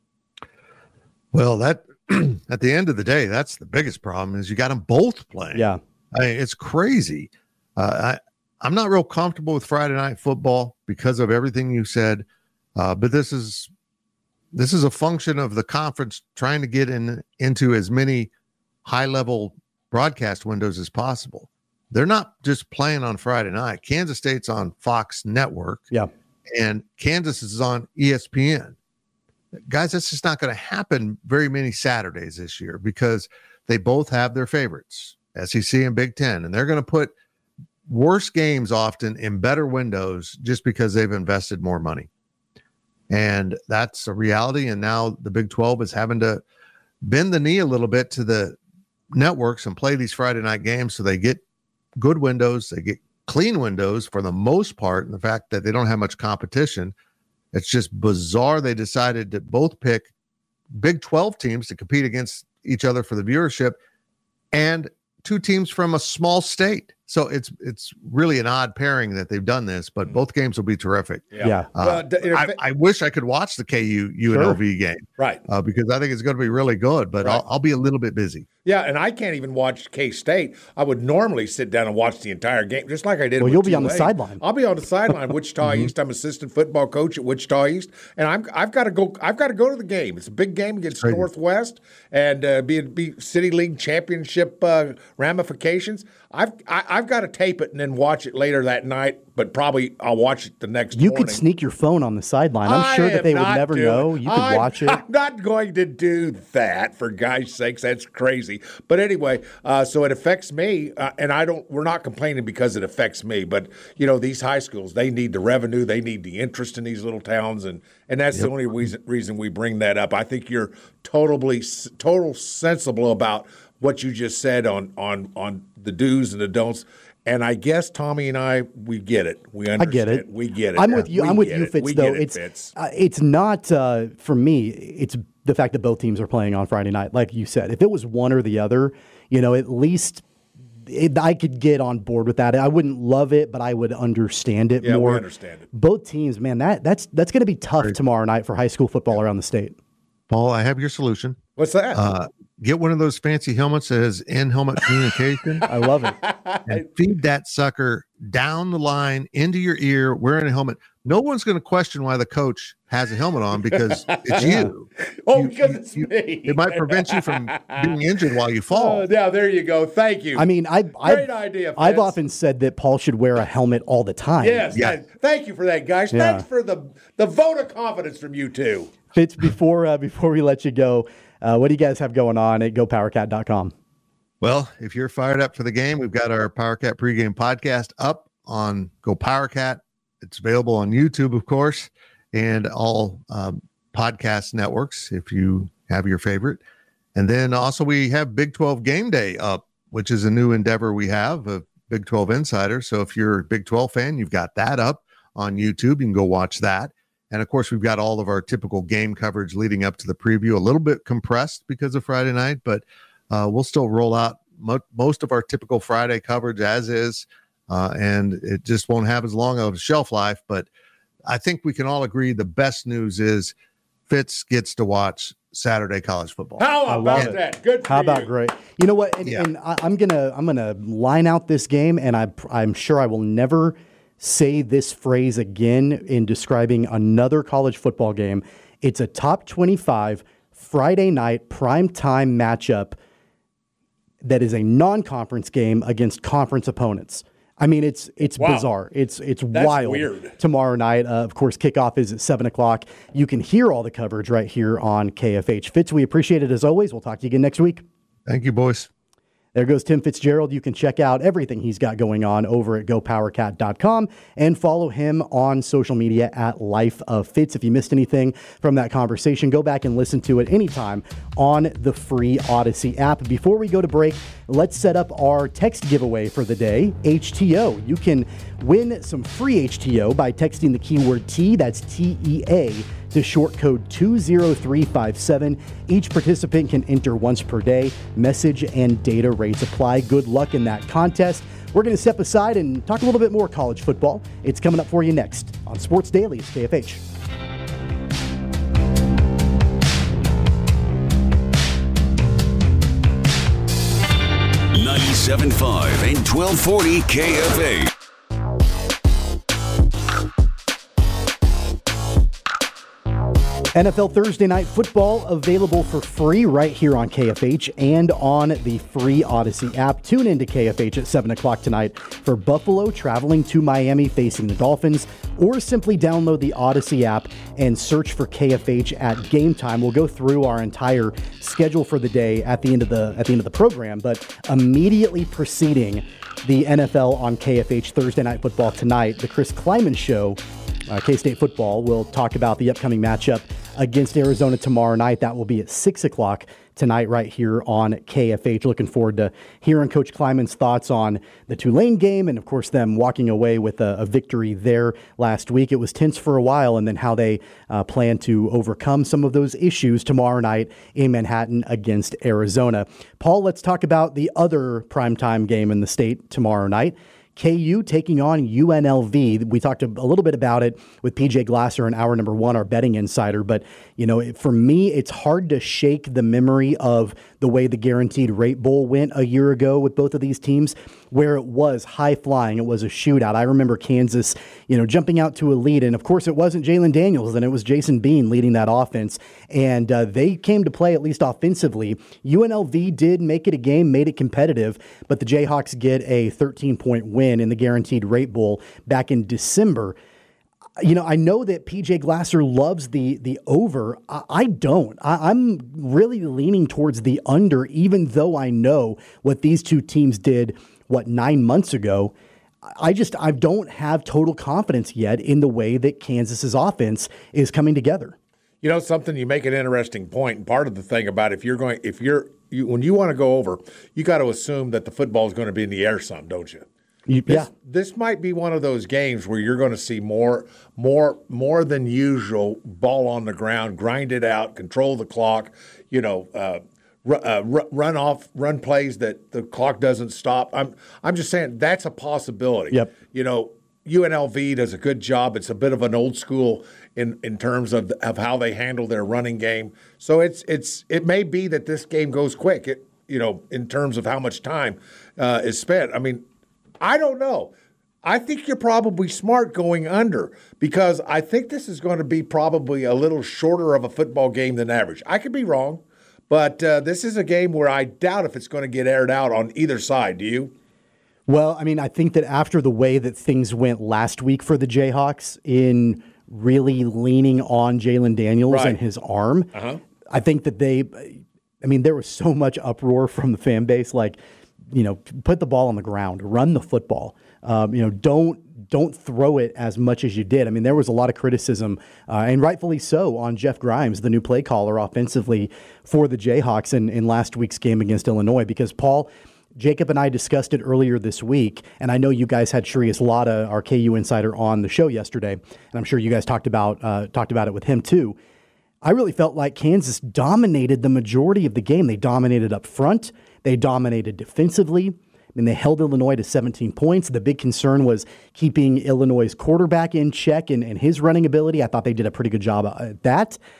Well, that at the end of the day, that's the biggest problem is you got them both playing. Yeah. I mean, it's crazy. Uh, I, I'm not real comfortable with Friday night football because of everything you said, uh, but this is this is a function of the conference trying to get in into as many high-level broadcast windows as possible. They're not just playing on Friday night. Kansas State's on Fox Network, yeah, and Kansas is on E S P N. Guys, that's just not going to happen very many Saturdays this year because they both have their favorites, S E C and Big Ten, and they're going to put worse games often in better windows just because they've invested more money. And that's a reality. And now the Big twelve is having to bend the knee a little bit to the networks and play these Friday night games so they get good windows, they get clean windows for the most part. And the fact that they don't have much competition, it's just bizarre. They decided to both pick Big twelve teams to compete against each other for the viewership and two teams from a small state. So it's it's really an odd pairing that they've done this, but both games will be terrific. Yeah. yeah. Uh, well, I, I wish I could watch the K U U N L V sure. game. Right. Uh, because I think it's going to be really good, but right. I'll, I'll be a little bit busy. Yeah, and I can't even watch K-State. I would normally sit down and watch the entire game, just like I did. Well, with you'll be Tulane. on the sideline. I'll be on the sideline, Wichita mm-hmm. East. I'm assistant football coach at Wichita East, and I'm I've got to go. I've got to go to the game. It's a big game against Crazy. Northwest, and uh, be be City League championship uh, ramifications. I've I, I've got to tape it and then watch it later that night. But probably I'll watch it the next you morning. You could sneak your phone on the sideline. I'm I sure that they would never doing, know. You could I'm, watch it. I'm not going to do that, for God's sakes. That's crazy. But anyway, uh, so it affects me, uh, and I don't. We're not complaining because it affects me. But you know, these high schools, they need the revenue, they need the interest in these little towns, and and that's yep. the only reason reason we bring that up. I think you're totally total sensible about what you just said on on on the do's and the don'ts. And I guess Tommy and I, we get it. We understand. I get it. We get it. I'm with you. We I'm with you, it. Fitz. We though it, it's Fitz. Uh, it's not uh, for me. It's the fact that both teams are playing on Friday night, like you said. If it was one or the other, you know, at least it, I could get on board with that. I wouldn't love it, but I would understand it yeah, more. we understand it. Both teams, man. That that's that's going to be tough Great. tomorrow night for high school football yeah. around the state. Paul, I have your solution. What's that? Uh, get one of those fancy helmets that has in-helmet communication. I love it. And feed that sucker down the line into your ear wearing a helmet. No one's going to question why the coach has a helmet on because it's you. Oh, you, because you, it's you, me. It might prevent you from being injured while you fall. Oh, yeah, there you go. Thank you. I mean, I, Great I've, idea, Fitz. I've often said that Paul should wear a helmet all the time. Yes. Yeah. That, thank you for that, guys. Yeah. Thanks for the, the vote of confidence from you two. Fitz, before, uh, before we let you go, uh, what do you guys have going on at go power cat dot com? Well, if you're fired up for the game, we've got our PowerCat pregame podcast up on Go PowerCat. It's available on YouTube, of course, and all um, podcast networks if you have your favorite. And then also we have Big twelve Game Day up, which is a new endeavor we have, a Big twelve Insider. So if you're a Big twelve fan, you've got that up on YouTube. You can go watch that. And, of course, we've got all of our typical game coverage leading up to the preview, a little bit compressed because of Friday night, but uh, we'll still roll out mo- most of our typical Friday coverage as is, uh, and it just won't have as long of a shelf life. But I think we can all agree the best news is Fitz gets to watch Saturday college football. How about that? Good. For How about you. great? You know what? And, Yeah. and I, I'm gonna I'm gonna line out this game, and I I'm sure I will never say this phrase again in describing another college football game. It's a top twenty-five Friday night primetime matchup that is a non-conference game against conference opponents. I mean, it's it's Wow. bizarre. It's it's That's wild. weird. Tomorrow night, uh, of course, kickoff is at seven o'clock. You can hear all the coverage right here on K F H. Fitz, we appreciate it as always. We'll talk to you again next week. Thank you, boys. There goes Tim Fitzgerald. You can check out everything he's got going on over at go power cat dot com and follow him on social media at Life of Fitz. If you missed anything from that conversation, go back and listen to it anytime on the free Odyssey app. Before we go to break, let's set up our text giveaway for the day, H T O. You can win some free H T O by texting the keyword T, that's T E A, to short code two zero three five seven. Each participant can enter once per day. Message and data rates apply. Good luck in that contest. We're going to step aside and talk a little bit more college football. It's coming up for you next on Sports Daily at K F H. ninety-seven point five and twelve forty K F A. N F L Thursday Night Football available for free right here on K F H and on the free Odyssey app. Tune in to K F H at seven o'clock tonight for Buffalo traveling to Miami facing the Dolphins, or simply download the Odyssey app and search for K F H at game time. We'll go through our entire schedule for the day at the end of the at the end of the program, but immediately preceding the N F L on K F H Thursday Night Football tonight, the Chris Kleiman Show, uh, K-State football, will talk about the upcoming matchup against Arizona tomorrow night. That will be at six o'clock tonight right here on K F H. Looking forward to hearing Coach Kleiman's thoughts on the Tulane game and, of course, them walking away with a, a victory there last week. It was tense for a while, and then how they uh, plan to overcome some of those issues tomorrow night in Manhattan against Arizona. Paul, let's talk about the other primetime game in the state tomorrow night. K U taking on U N L V. We talked a little bit about it with P J Glasser in hour number one, our betting insider. But, you know, for me, it's hard to shake the memory of the way the Guaranteed Rate Bowl went a year ago with both of these teams, where it was high flying. It was a shootout. I remember Kansas, you know, jumping out to a lead. And, of course, it wasn't Jalen Daniels, and it was Jason Bean leading that offense. And uh, they came to play, at least offensively. U N L V did make it a game, made it competitive, but the Jayhawks get a thirteen-point win in the Guaranteed Rate Bowl back in December. You know, I know that P J Glasser loves the the over. I, I don't. I, I'm really leaning towards the under, even though I know what these two teams did, what, nine months ago. I just, I don't have total confidence yet in the way that Kansas's offense is coming together. You know something, you make an interesting point, and part of the thing about if you're going, if you're, you, when you want to go over, you got to assume that the football is going to be in the air some, don't you? You, This, yeah. this might be one of those games where you're going to see more, more, more than usual ball on the ground, grind it out, control the clock. You know, uh, r- uh, r- run off, run plays that the clock doesn't stop. I'm, I'm just saying that's a possibility. Yep. You know, U N L V does a good job. It's a bit of an old school in, in terms of of how they handle their running game. So it's it's it may be that this game goes quick. It you know in terms of how much time uh, is spent. I mean. I don't know. I think you're probably smart going under because I think this is going to be probably a little shorter of a football game than average. I could be wrong, but uh, this is a game where I doubt if it's going to get aired out on either side. Do you? Well, I mean, I think that after the way that things went last week for the Jayhawks in really leaning on Jalen Daniels Right. and his arm, Uh-huh. I think that they, I mean, there was so much uproar from the fan base, like, you know, put the ball on the ground, run the football. Um, you know, don't don't throw it as much as you did. I mean, there was a lot of criticism, uh, and rightfully so, on Jeff Grimes, the new play caller offensively for the Jayhawks in, in last week's game against Illinois. Because, Paul, Jacob and I discussed it earlier this week, and I know you guys had Sharius Latta, our K U insider, on the show yesterday, and I'm sure you guys talked about uh, talked about it with him too. I really felt like Kansas dominated the majority of the game. They dominated up front. They dominated defensively. I mean, they held Illinois to seventeen points. The big concern was keeping Illinois' quarterback in check and, and his running ability. I thought they did a pretty good job at that.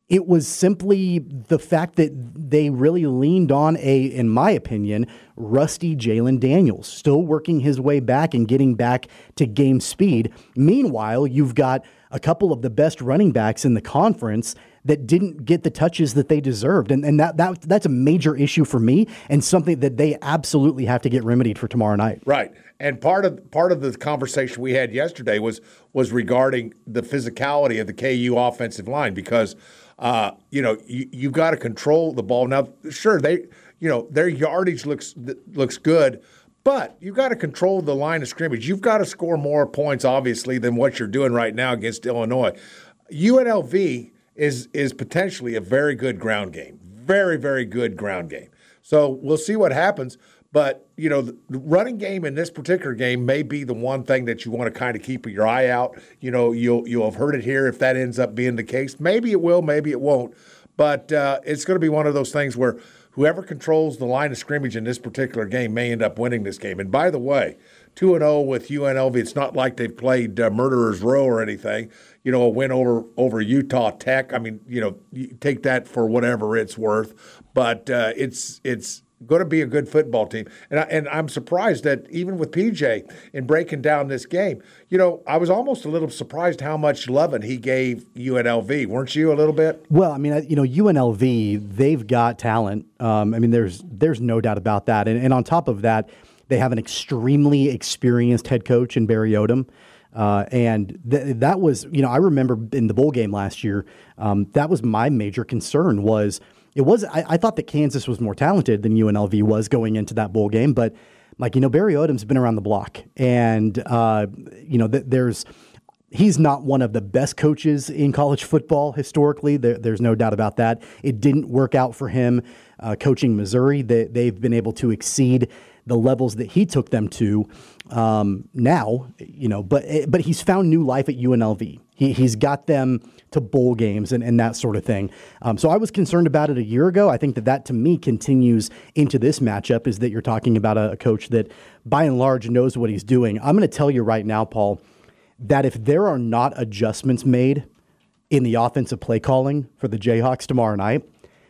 It was simply the fact that they really leaned on a, in my opinion, rusty Jalen Daniels, still working his way back and getting back to game speed. Meanwhile, you've got a couple of the best running backs in the conference that didn't get the touches that they deserved. And, and that, that that's a major issue for me and something that they absolutely have to get remedied for tomorrow night. Right. And part of part of the conversation we had yesterday was was regarding the physicality of the K U offensive line because uh, you know you you got to control the ball. Now, sure, they you know their yardage looks looks good, but you've got to control the line of scrimmage. You've got to score more points, obviously, than what you're doing right now against Illinois. U N L V is is potentially a very good ground game, very very good ground game. So we'll see what happens. But, you know, the running game in this particular game may be the one thing that you want to kind of keep your eye out. You know, you'll you'll have heard it here if that ends up being the case. Maybe it will, maybe it won't. But uh, it's going to be one of those things where whoever controls the line of scrimmage in this particular game may end up winning this game. And by the way, two and oh with U N L V, it's not like they've played uh, Murderer's Row or anything. You know, a win over, over Utah Tech. I mean, you know, you take that for whatever it's worth. But uh, it's it's – going to be a good football team. And, I, and I'm surprised that even with P J in breaking down this game, you know, I was almost a little surprised how much loving he gave U N L V. Weren't you a little bit? Well, I mean, you know, U N L V, they've got talent. Um, I mean, there's there's no doubt about that. And, and on top of that, they have an extremely experienced head coach in Barry Odom. Uh, and th- that was, you know, I remember in the bowl game last year, um, that was my major concern was – It was. I, I thought that Kansas was more talented than U N L V was going into that bowl game, but like you know, Barry Odom's been around the block, and uh, you know, th- there's he's not one of the best coaches in college football historically. There, there's no doubt about that. It didn't work out for him uh, coaching Missouri. They, they've been able to exceed the levels that he took them to um, now, you know, but but he's found new life at U N L V. He, he's got them to bowl games and, and that sort of thing. Um, so I was concerned about it a year ago. I think that that, to me, continues into this matchup is that you're talking about a, a coach that, by and large, knows what he's doing. I'm going to tell you right now, Paul, that if there are not adjustments made in the offensive play calling for the Jayhawks tomorrow night,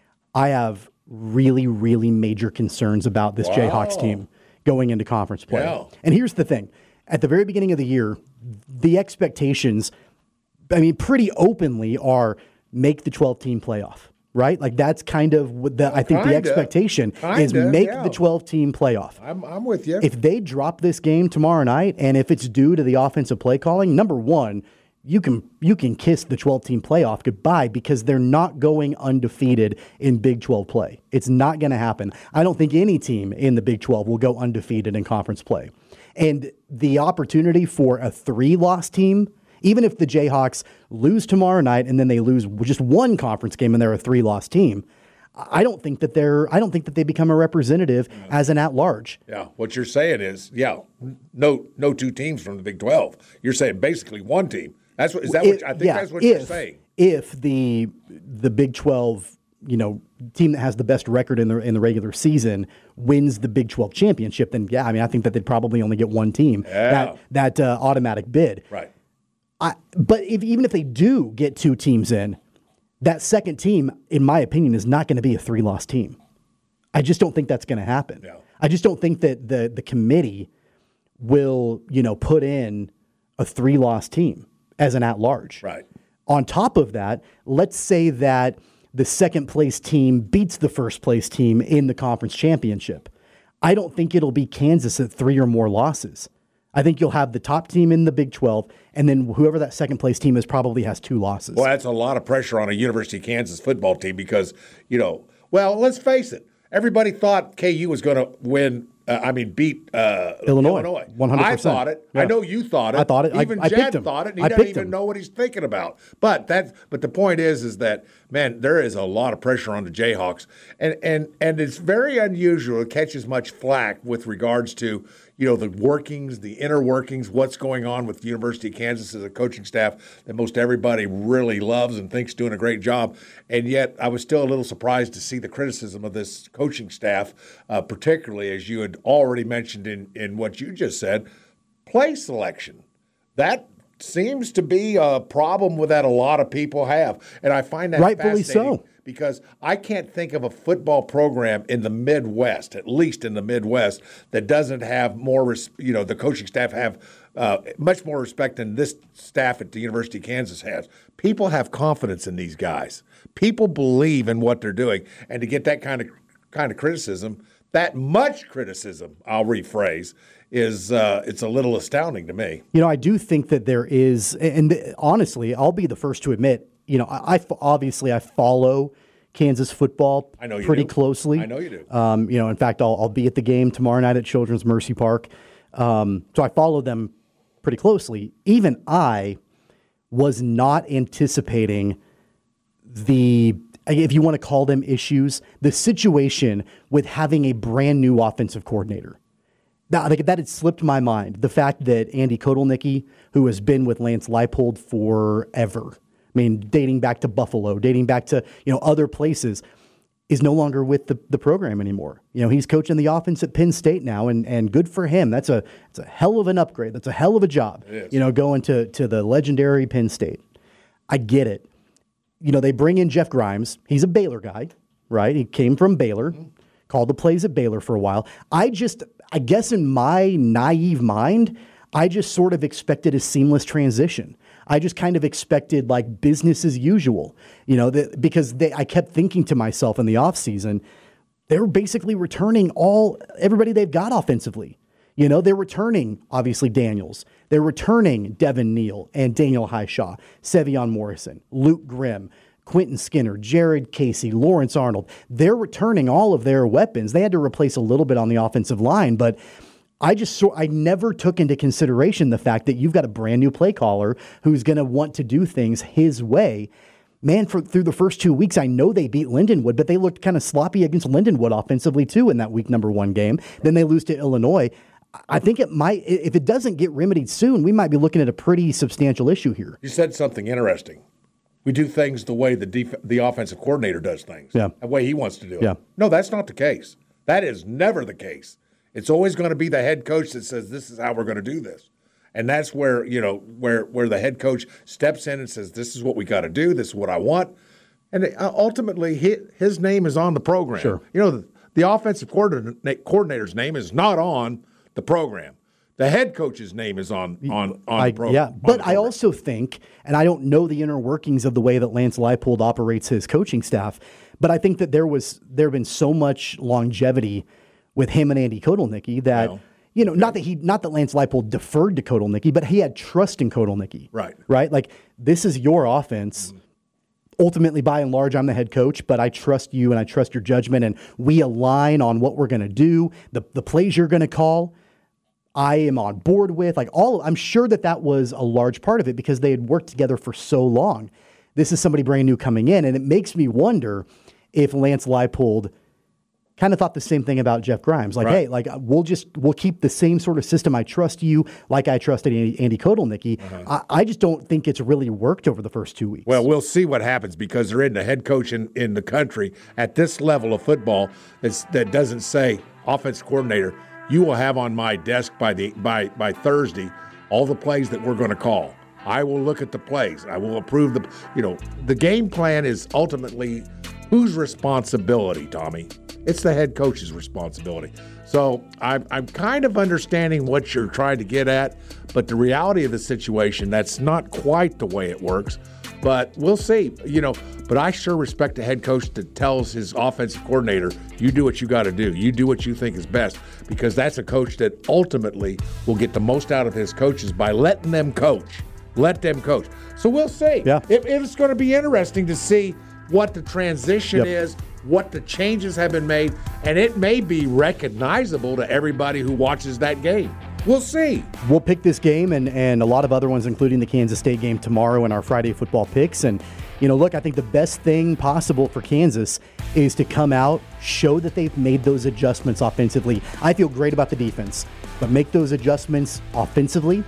I have really, really major concerns about this wow. Jayhawks team going into conference play. Yeah. And here's the thing. At the very beginning of the year, the expectations – I mean, pretty openly are make the twelve-team playoff, right? Like that's kind of what the, I think kinda, the expectation kinda, is make yeah. the twelve-team playoff. I'm, I'm with you. If they drop this game tomorrow night, and if it's due to the offensive play calling, number one, you can you can kiss the twelve-team playoff goodbye because they're not going undefeated in Big twelve play. It's not going to happen. I don't think any team in the Big twelve will go undefeated in conference play. And the opportunity for a three-loss team, even if the Jayhawks lose tomorrow night and then they lose just one conference game and they're a three-loss team, I don't think that they're. I don't think that they become a representative yeah. as an at-large. Yeah, what you're saying is, yeah, no, no two teams from the Big twelve. You're saying basically one team. That's what is that? If, what I think yeah, that's what if, you're saying. If the the Big twelve, you know, team that has the best record in the in the regular season wins the Big twelve championship, then yeah, I mean, I think that they'd probably only get one team yeah. that that uh, automatic bid. Right. I, but if, even if they do get two teams in, that second team, in my opinion, is not going to be a three-loss team. I just don't think that's going to happen. No. I just don't think that the the committee will, you know, put in a three-loss team as an at-large. Right. On top of that, let's say that the second-place team beats the first-place team in the conference championship. I don't think it'll be Kansas at three or more losses. I think you'll have the top team in the Big twelve, and then whoever that second-place team is probably has two losses. Well, that's a lot of pressure on a University of Kansas football team because, you know, well, let's face it. Everybody thought K U was going to win, uh, I mean, beat uh, Illinois. Illinois. one hundred percent. I thought it. Yeah. I know you thought it. I thought it. Even I, I Jed him. thought it, and he I doesn't even him. know what he's thinking about. But that, but the point is, is that, man, there is a lot of pressure on the Jayhawks. And, and, and it's very unusual to catch as much flack with regards to, you know, the workings, the inner workings, what's going on with the University of Kansas as a coaching staff that most everybody really loves and thinks doing a great job. And yet I was still a little surprised to see the criticism of this coaching staff, uh, particularly as you had already mentioned in, in what you just said, play selection. That seems to be a problem with that a lot of people have. And I find that rightfully fascinating so. Because I can't think of a football program in the Midwest, at least in the Midwest, that doesn't have more, res- you know, the coaching staff have uh, much more respect than this staff at the University of Kansas has. People have confidence in these guys. People believe in what they're doing. And to get that kind of kind of criticism, that much criticism, I'll rephrase, is uh, it's a little astounding to me. You know, I do think that there is, and th- honestly, I'll be the first to admit, you know, I, I obviously I follow Kansas football I know you pretty do. closely. I know you do. Um, you know, in fact, I'll, I'll be at the game tomorrow night at Children's Mercy Park. Um, so I follow them pretty closely. Even I was not anticipating the, if you want to call them issues, the situation with having a brand new offensive coordinator. That, like, that had slipped my mind. The fact that Andy Kotelnicki, who has been with Lance Leipold forever, I mean, dating back to Buffalo, dating back to, you know, other places, is no longer with the, the program anymore. You know, he's coaching the offense at Penn State now, and and good for him. That's a it's a hell of an upgrade. That's a hell of a job. It is. You know, going to to the legendary Penn State. I get it. You know, they bring in Jeff Grimes. He's a Baylor guy, right? He came from Baylor, mm-hmm. called the plays at Baylor for a while. I just, I guess in my naive mind, I just sort of expected a seamless transition. I just kind of expected like business as usual, you know, that, because they, I kept thinking to myself in the offseason, they're basically returning all, everybody they've got offensively. You know, they're returning, obviously, Daniels. They're returning Devin Neal and Daniel Highshaw, Sevion Morrison, Luke Grimm, Quentin Skinner, Jared Casey, Lawrence Arnold. They're returning all of their weapons. They had to replace a little bit on the offensive line, but I just saw, I never took into consideration the fact that you've got a brand new play caller who's going to want to do things his way. Man, for through the first two weeks, I know they beat Lindenwood, but they looked kind of sloppy against Lindenwood offensively too in that week number one game. Then they lose to Illinois. I think it might, if it doesn't get remedied soon, we might be looking at a pretty substantial issue here. You said something interesting. We do things the way the def- the offensive coordinator does things. Yeah. The way he wants to do it. Yeah. No, that's not the case. That is never the case. It's always going to be the head coach that says, this is how we're going to do this. And that's where, you know, where where the head coach steps in and says, this is what we got to do. This is what I want. And ultimately, his name is on the program. Sure. You know, the, the offensive coordinator's name is not on the program. The head coach's name is on on, on I, the program. Yeah, but I also think, and I don't know the inner workings of the way that Lance Leipold operates his coaching staff, but I think that there was there have been so much longevity with him and Andy Kotelnicki that, well, you know, okay. not that he not that Lance Leipold deferred to Kotelnicki, but he had trust in Kotelnicki. Right. Right? Like, this is your offense. Mm-hmm. Ultimately, by and large, I'm the head coach, but I trust you and I trust your judgment, and we align on what we're going to do, the the plays you're going to call. I am on board with, like, all. I'm sure that that was a large part of it because they had worked together for so long. This is somebody brand new coming in, and it makes me wonder if Lance Leipold kind of thought the same thing about Jeff Grimes. Like, right. hey, like we'll just we'll keep the same sort of system. I trust you, like I trusted Andy, Andy Kotelnicki. Uh-huh. I, I just don't think it's really worked over the first two weeks. Well, we'll see what happens because there isn't a head coach in, in the country at this level of football that's, that doesn't say, offensive coordinator, you will have on my desk by the by by Thursday all the plays that we're going to call. I will look at the plays. I will approve the, you know, the game plan is ultimately whose responsibility, Tommy? It's the head coach's responsibility. So I'm, I'm kind of understanding what you're trying to get at, but the reality of the situation, that's not quite the way it works. But we'll see, you know. But I sure respect a head coach that tells his offensive coordinator, you do what you got to do. You do what you think is best, because that's a coach that ultimately will get the most out of his coaches by letting them coach. Let them coach. So we'll see. Yeah. It, it's going to be interesting to see what the transition yep. is, what the changes have been made, and it may be recognizable to everybody who watches that game. We'll see. We'll pick this game and, and a lot of other ones, including the Kansas State game tomorrow in our Friday football picks. And, you know, look, I think the best thing possible for Kansas is to come out, show that they've made those adjustments offensively. I feel great about the defense, but make those adjustments offensively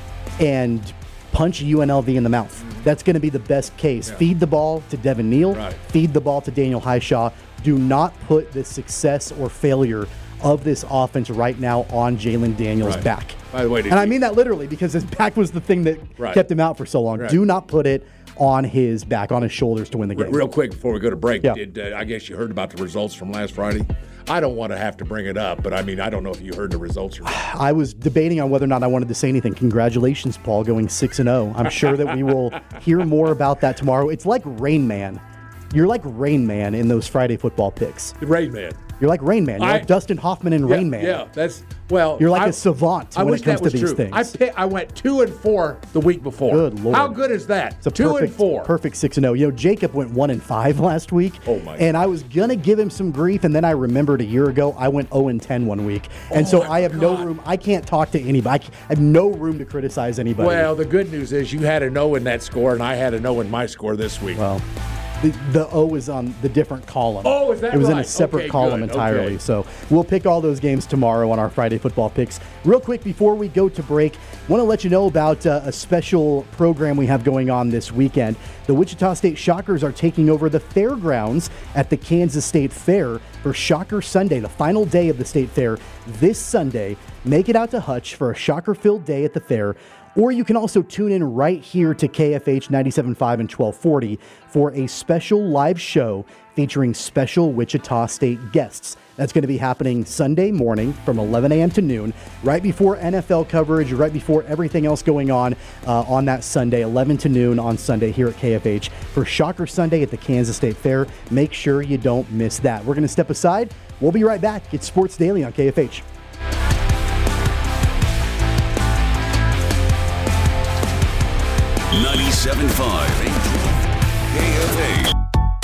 and punch U N L V in the mouth. That's going to be the best case. Yeah. Feed the ball to Devin Neal. Right. Feed the ball to Daniel Highshaw. Do not put the success or failure of this offense right now on Jalen Daniels' Right. back. By the way, did and I you- mean that literally because his back was the thing that Right. kept him out for so long. Right. Do not put it on his back, on his shoulders to win the game. Real quick before we go to break, Yeah. did, uh, I guess you heard about the results from last Friday? I don't want to have to bring it up, but I mean, I don't know if you heard the results or not. I was debating on whether or not I wanted to say anything. Congratulations, Paul, going six and oh. I'm sure that we will hear more about that tomorrow. It's like Rain Man. You're like Rain Man in those Friday football picks. The Rain Man. You're like Rain Man. You're I- like Dustin Hoffman in Rain yeah, Man. Yeah, that's well. You're like I- a savant I when wish it comes that was to these true. things. I pick, I went two and four the week before. Good Lord. How good is that? It's a two perfect, and four. perfect six and zero. You know, Jacob went one and five last week. Oh, my And I was gonna give him some grief, and then I remembered a year ago I went zero and ten one week, and Oh, so I I have no forgot. room. I can't talk to anybody. I have no room to criticize anybody. Well, the good news is you had a no in that score, and I had a no in my score this week. Well, the, the O is on the different column. Oh, is that It was in a right? separate Okay, column good. entirely. Okay. So we'll pick all those games tomorrow on our Friday football picks. Real quick before we go to break, want to let you know about uh, a special program we have going on this weekend. The Wichita State Shockers are taking over the fairgrounds at the Kansas State Fair for Shocker Sunday, the final day of the State Fair this Sunday. Make it out to Hutch for a Shocker-filled day at the fair. Or you can also tune in right here to K F H ninety-seven point five and twelve forty for a special live show featuring special Wichita State guests. That's going to be happening Sunday morning from eleven a.m. to noon, right before N F L coverage, right before everything else going on uh, on that Sunday, eleven to noon on Sunday here at K F H for Shocker Sunday at the Kansas State Fair. Make sure you don't miss that. We're going to step aside. We'll be right back. It's Sports Daily on K F H. ninety-seven point five K F H.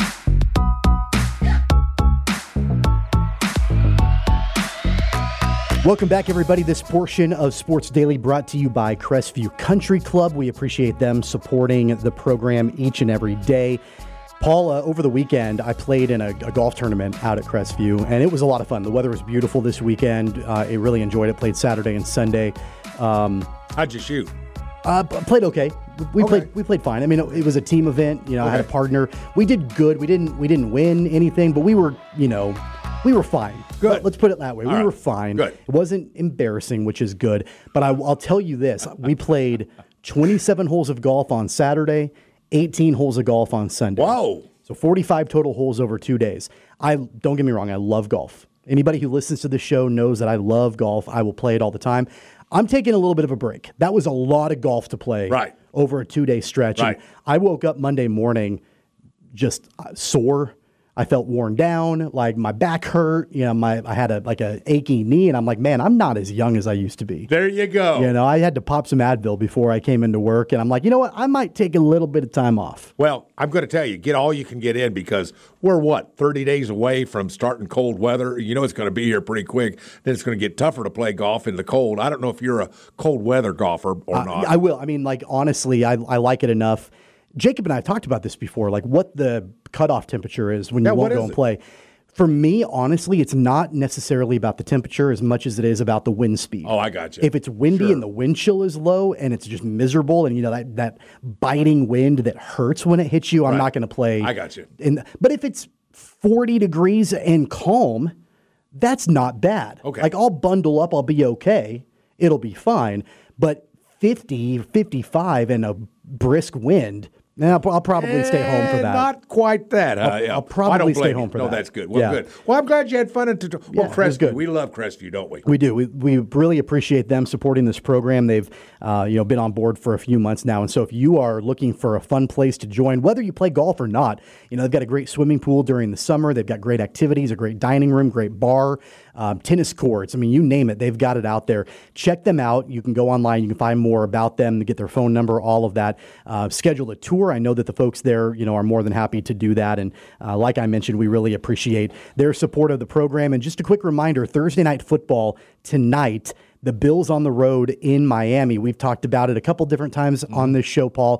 Welcome back, everybody. This portion of Sports Daily brought to you by Crestview Country Club. We appreciate them supporting the program each and every day. Paul, uh, over the weekend, I played in a, a golf tournament out at Crestview, and it was a lot of fun. The weather was beautiful this weekend. Uh, I really enjoyed it. Played Saturday and Sunday. Um, How'd you shoot? Uh, p- played okay. We Okay. played. We played fine. I mean, it, it was a team event. You know, I had a Okay. partner. We did good. We didn't. We didn't win anything, but we were. You know, we were fine. Good. Let- Let's put it that way. All we right. were fine. Good. It wasn't embarrassing, which is good. But I, I'll tell you this: we played twenty-seven holes of golf on Saturday, eighteen holes of golf on Sunday. Whoa. So forty-five total holes over two days. I don't get me wrong. I love golf. Anybody who listens to the show knows that I love golf. I will play it all the time. I'm taking a little bit of a break. That was a lot of golf to play Right. over a two-day stretch. And Right. I woke up Monday morning just uh, sore. I felt worn down, like my back hurt. You know, my I had a like a achy knee, and I'm like, man, I'm not as young as I used to be. There you go. You know, I had to pop some Advil before I came into work, and I'm like, you know what? I might take a little bit of time off. Well, I'm going to tell you, get all you can get in because we're, what, thirty days away from starting cold weather. You know it's going to be here pretty quick. Then it's going to get tougher to play golf in the cold. I don't know if you're a cold weather golfer or Uh, not. I will. I mean, like, honestly, I, I like it enough. Jacob and I have talked about this before, like what the cutoff temperature is when you Yeah, what won't go is and it? play. For me, honestly, it's not necessarily about the temperature as much as it is about the wind speed. Oh, I got you. If it's windy Sure. and the wind chill is low and it's just miserable and, you know, that, that biting wind that hurts when it hits you, I'm Right. not going to play. I got you. In, but if it's forty degrees and calm, that's not bad. Okay. Like, I'll bundle up, I'll be okay. It'll be fine. But fifty, fifty-five and a brisk wind, nah, I'll, I'll probably stay home for Eh, that. Not quite that. Huh? I'll- Yeah. I'll probably I don't stay blame home you. for no, that. that's good. Well, Yeah. good. Well, I'm glad you had fun at the. Well, Yeah, it was Crestview. good. We love Crestview, don't we? We do. We, we really appreciate them supporting this program. They've uh, you know been on board for a few months now, and so if you are looking for a fun place to join, whether you play golf or not, you know they've got a great swimming pool during the summer. They've got great activities, a great dining room, great bar, um, tennis courts. I mean, you name it, they've got it out there. Check them out. You can go online. You can find more about them, get their phone number, all of that. Uh, schedule a tour. I know that the folks there, you know, are more than happy to do that. And uh, like I mentioned, we really appreciate their support of the program. And just a quick reminder: Thursday night football tonight. The Bills on the road in Miami. We've talked about it a couple different times on this show, Paul.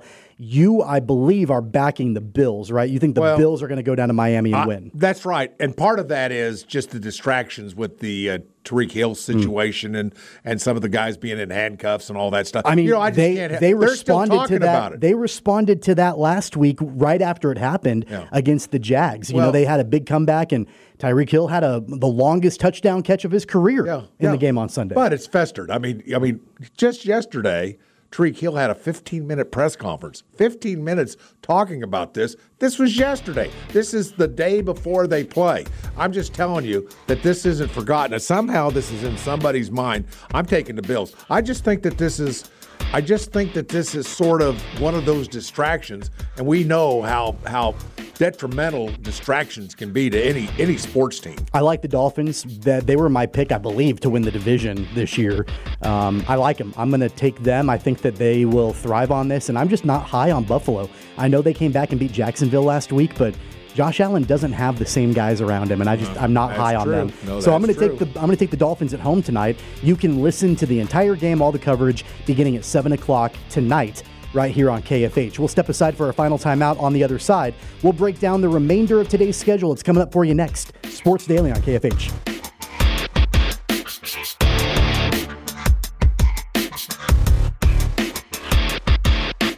you, I believe, are backing the Bills, right? You think the Well, Bills are going to go down to Miami and Uh, win? That's right. And part of that is just the distractions with the uh, Tariq Hill situation mm. and, and some of the guys being in handcuffs and all that stuff. I mean, you know, I just they, can't have, they they're still responded talking to that. about it. They responded to that last week right after it happened Yeah. against the Jags. You Well- know, they had a big comeback, and Tyreek Hill had a the longest touchdown catch of his career Yeah, in yeah. the game on Sunday. But it's festered. I mean, I mean, just yesterday, Tariq Hill had a fifteen-minute press conference. fifteen minutes talking about this. This was yesterday. This is the day before they play. I'm just telling you that this isn't forgotten. And somehow this is in somebody's mind. I'm taking the Bills. I just think that this is I just think that this is sort of one of those distractions, and we know how how detrimental distractions can be to any any sports team. I like the Dolphins. That they were my pick, I believe, to win the division this year. Um, I like them. I'm going to take them. I think that they will thrive on this, and I'm just not high on Buffalo. I know they came back and beat Jacksonville last week, but Josh Allen doesn't have the same guys around him, and I just No, I'm not that's high on true. them. No, so I'm going that's to take true. the I'm going to take the Dolphins at home tonight. You can listen to the entire game, all the coverage, beginning at seven o'clock tonight, right here on K F H. We'll step aside for our final timeout. On the other side, we'll break down the remainder of today's schedule. It's coming up for you next. Sports Daily on K F H.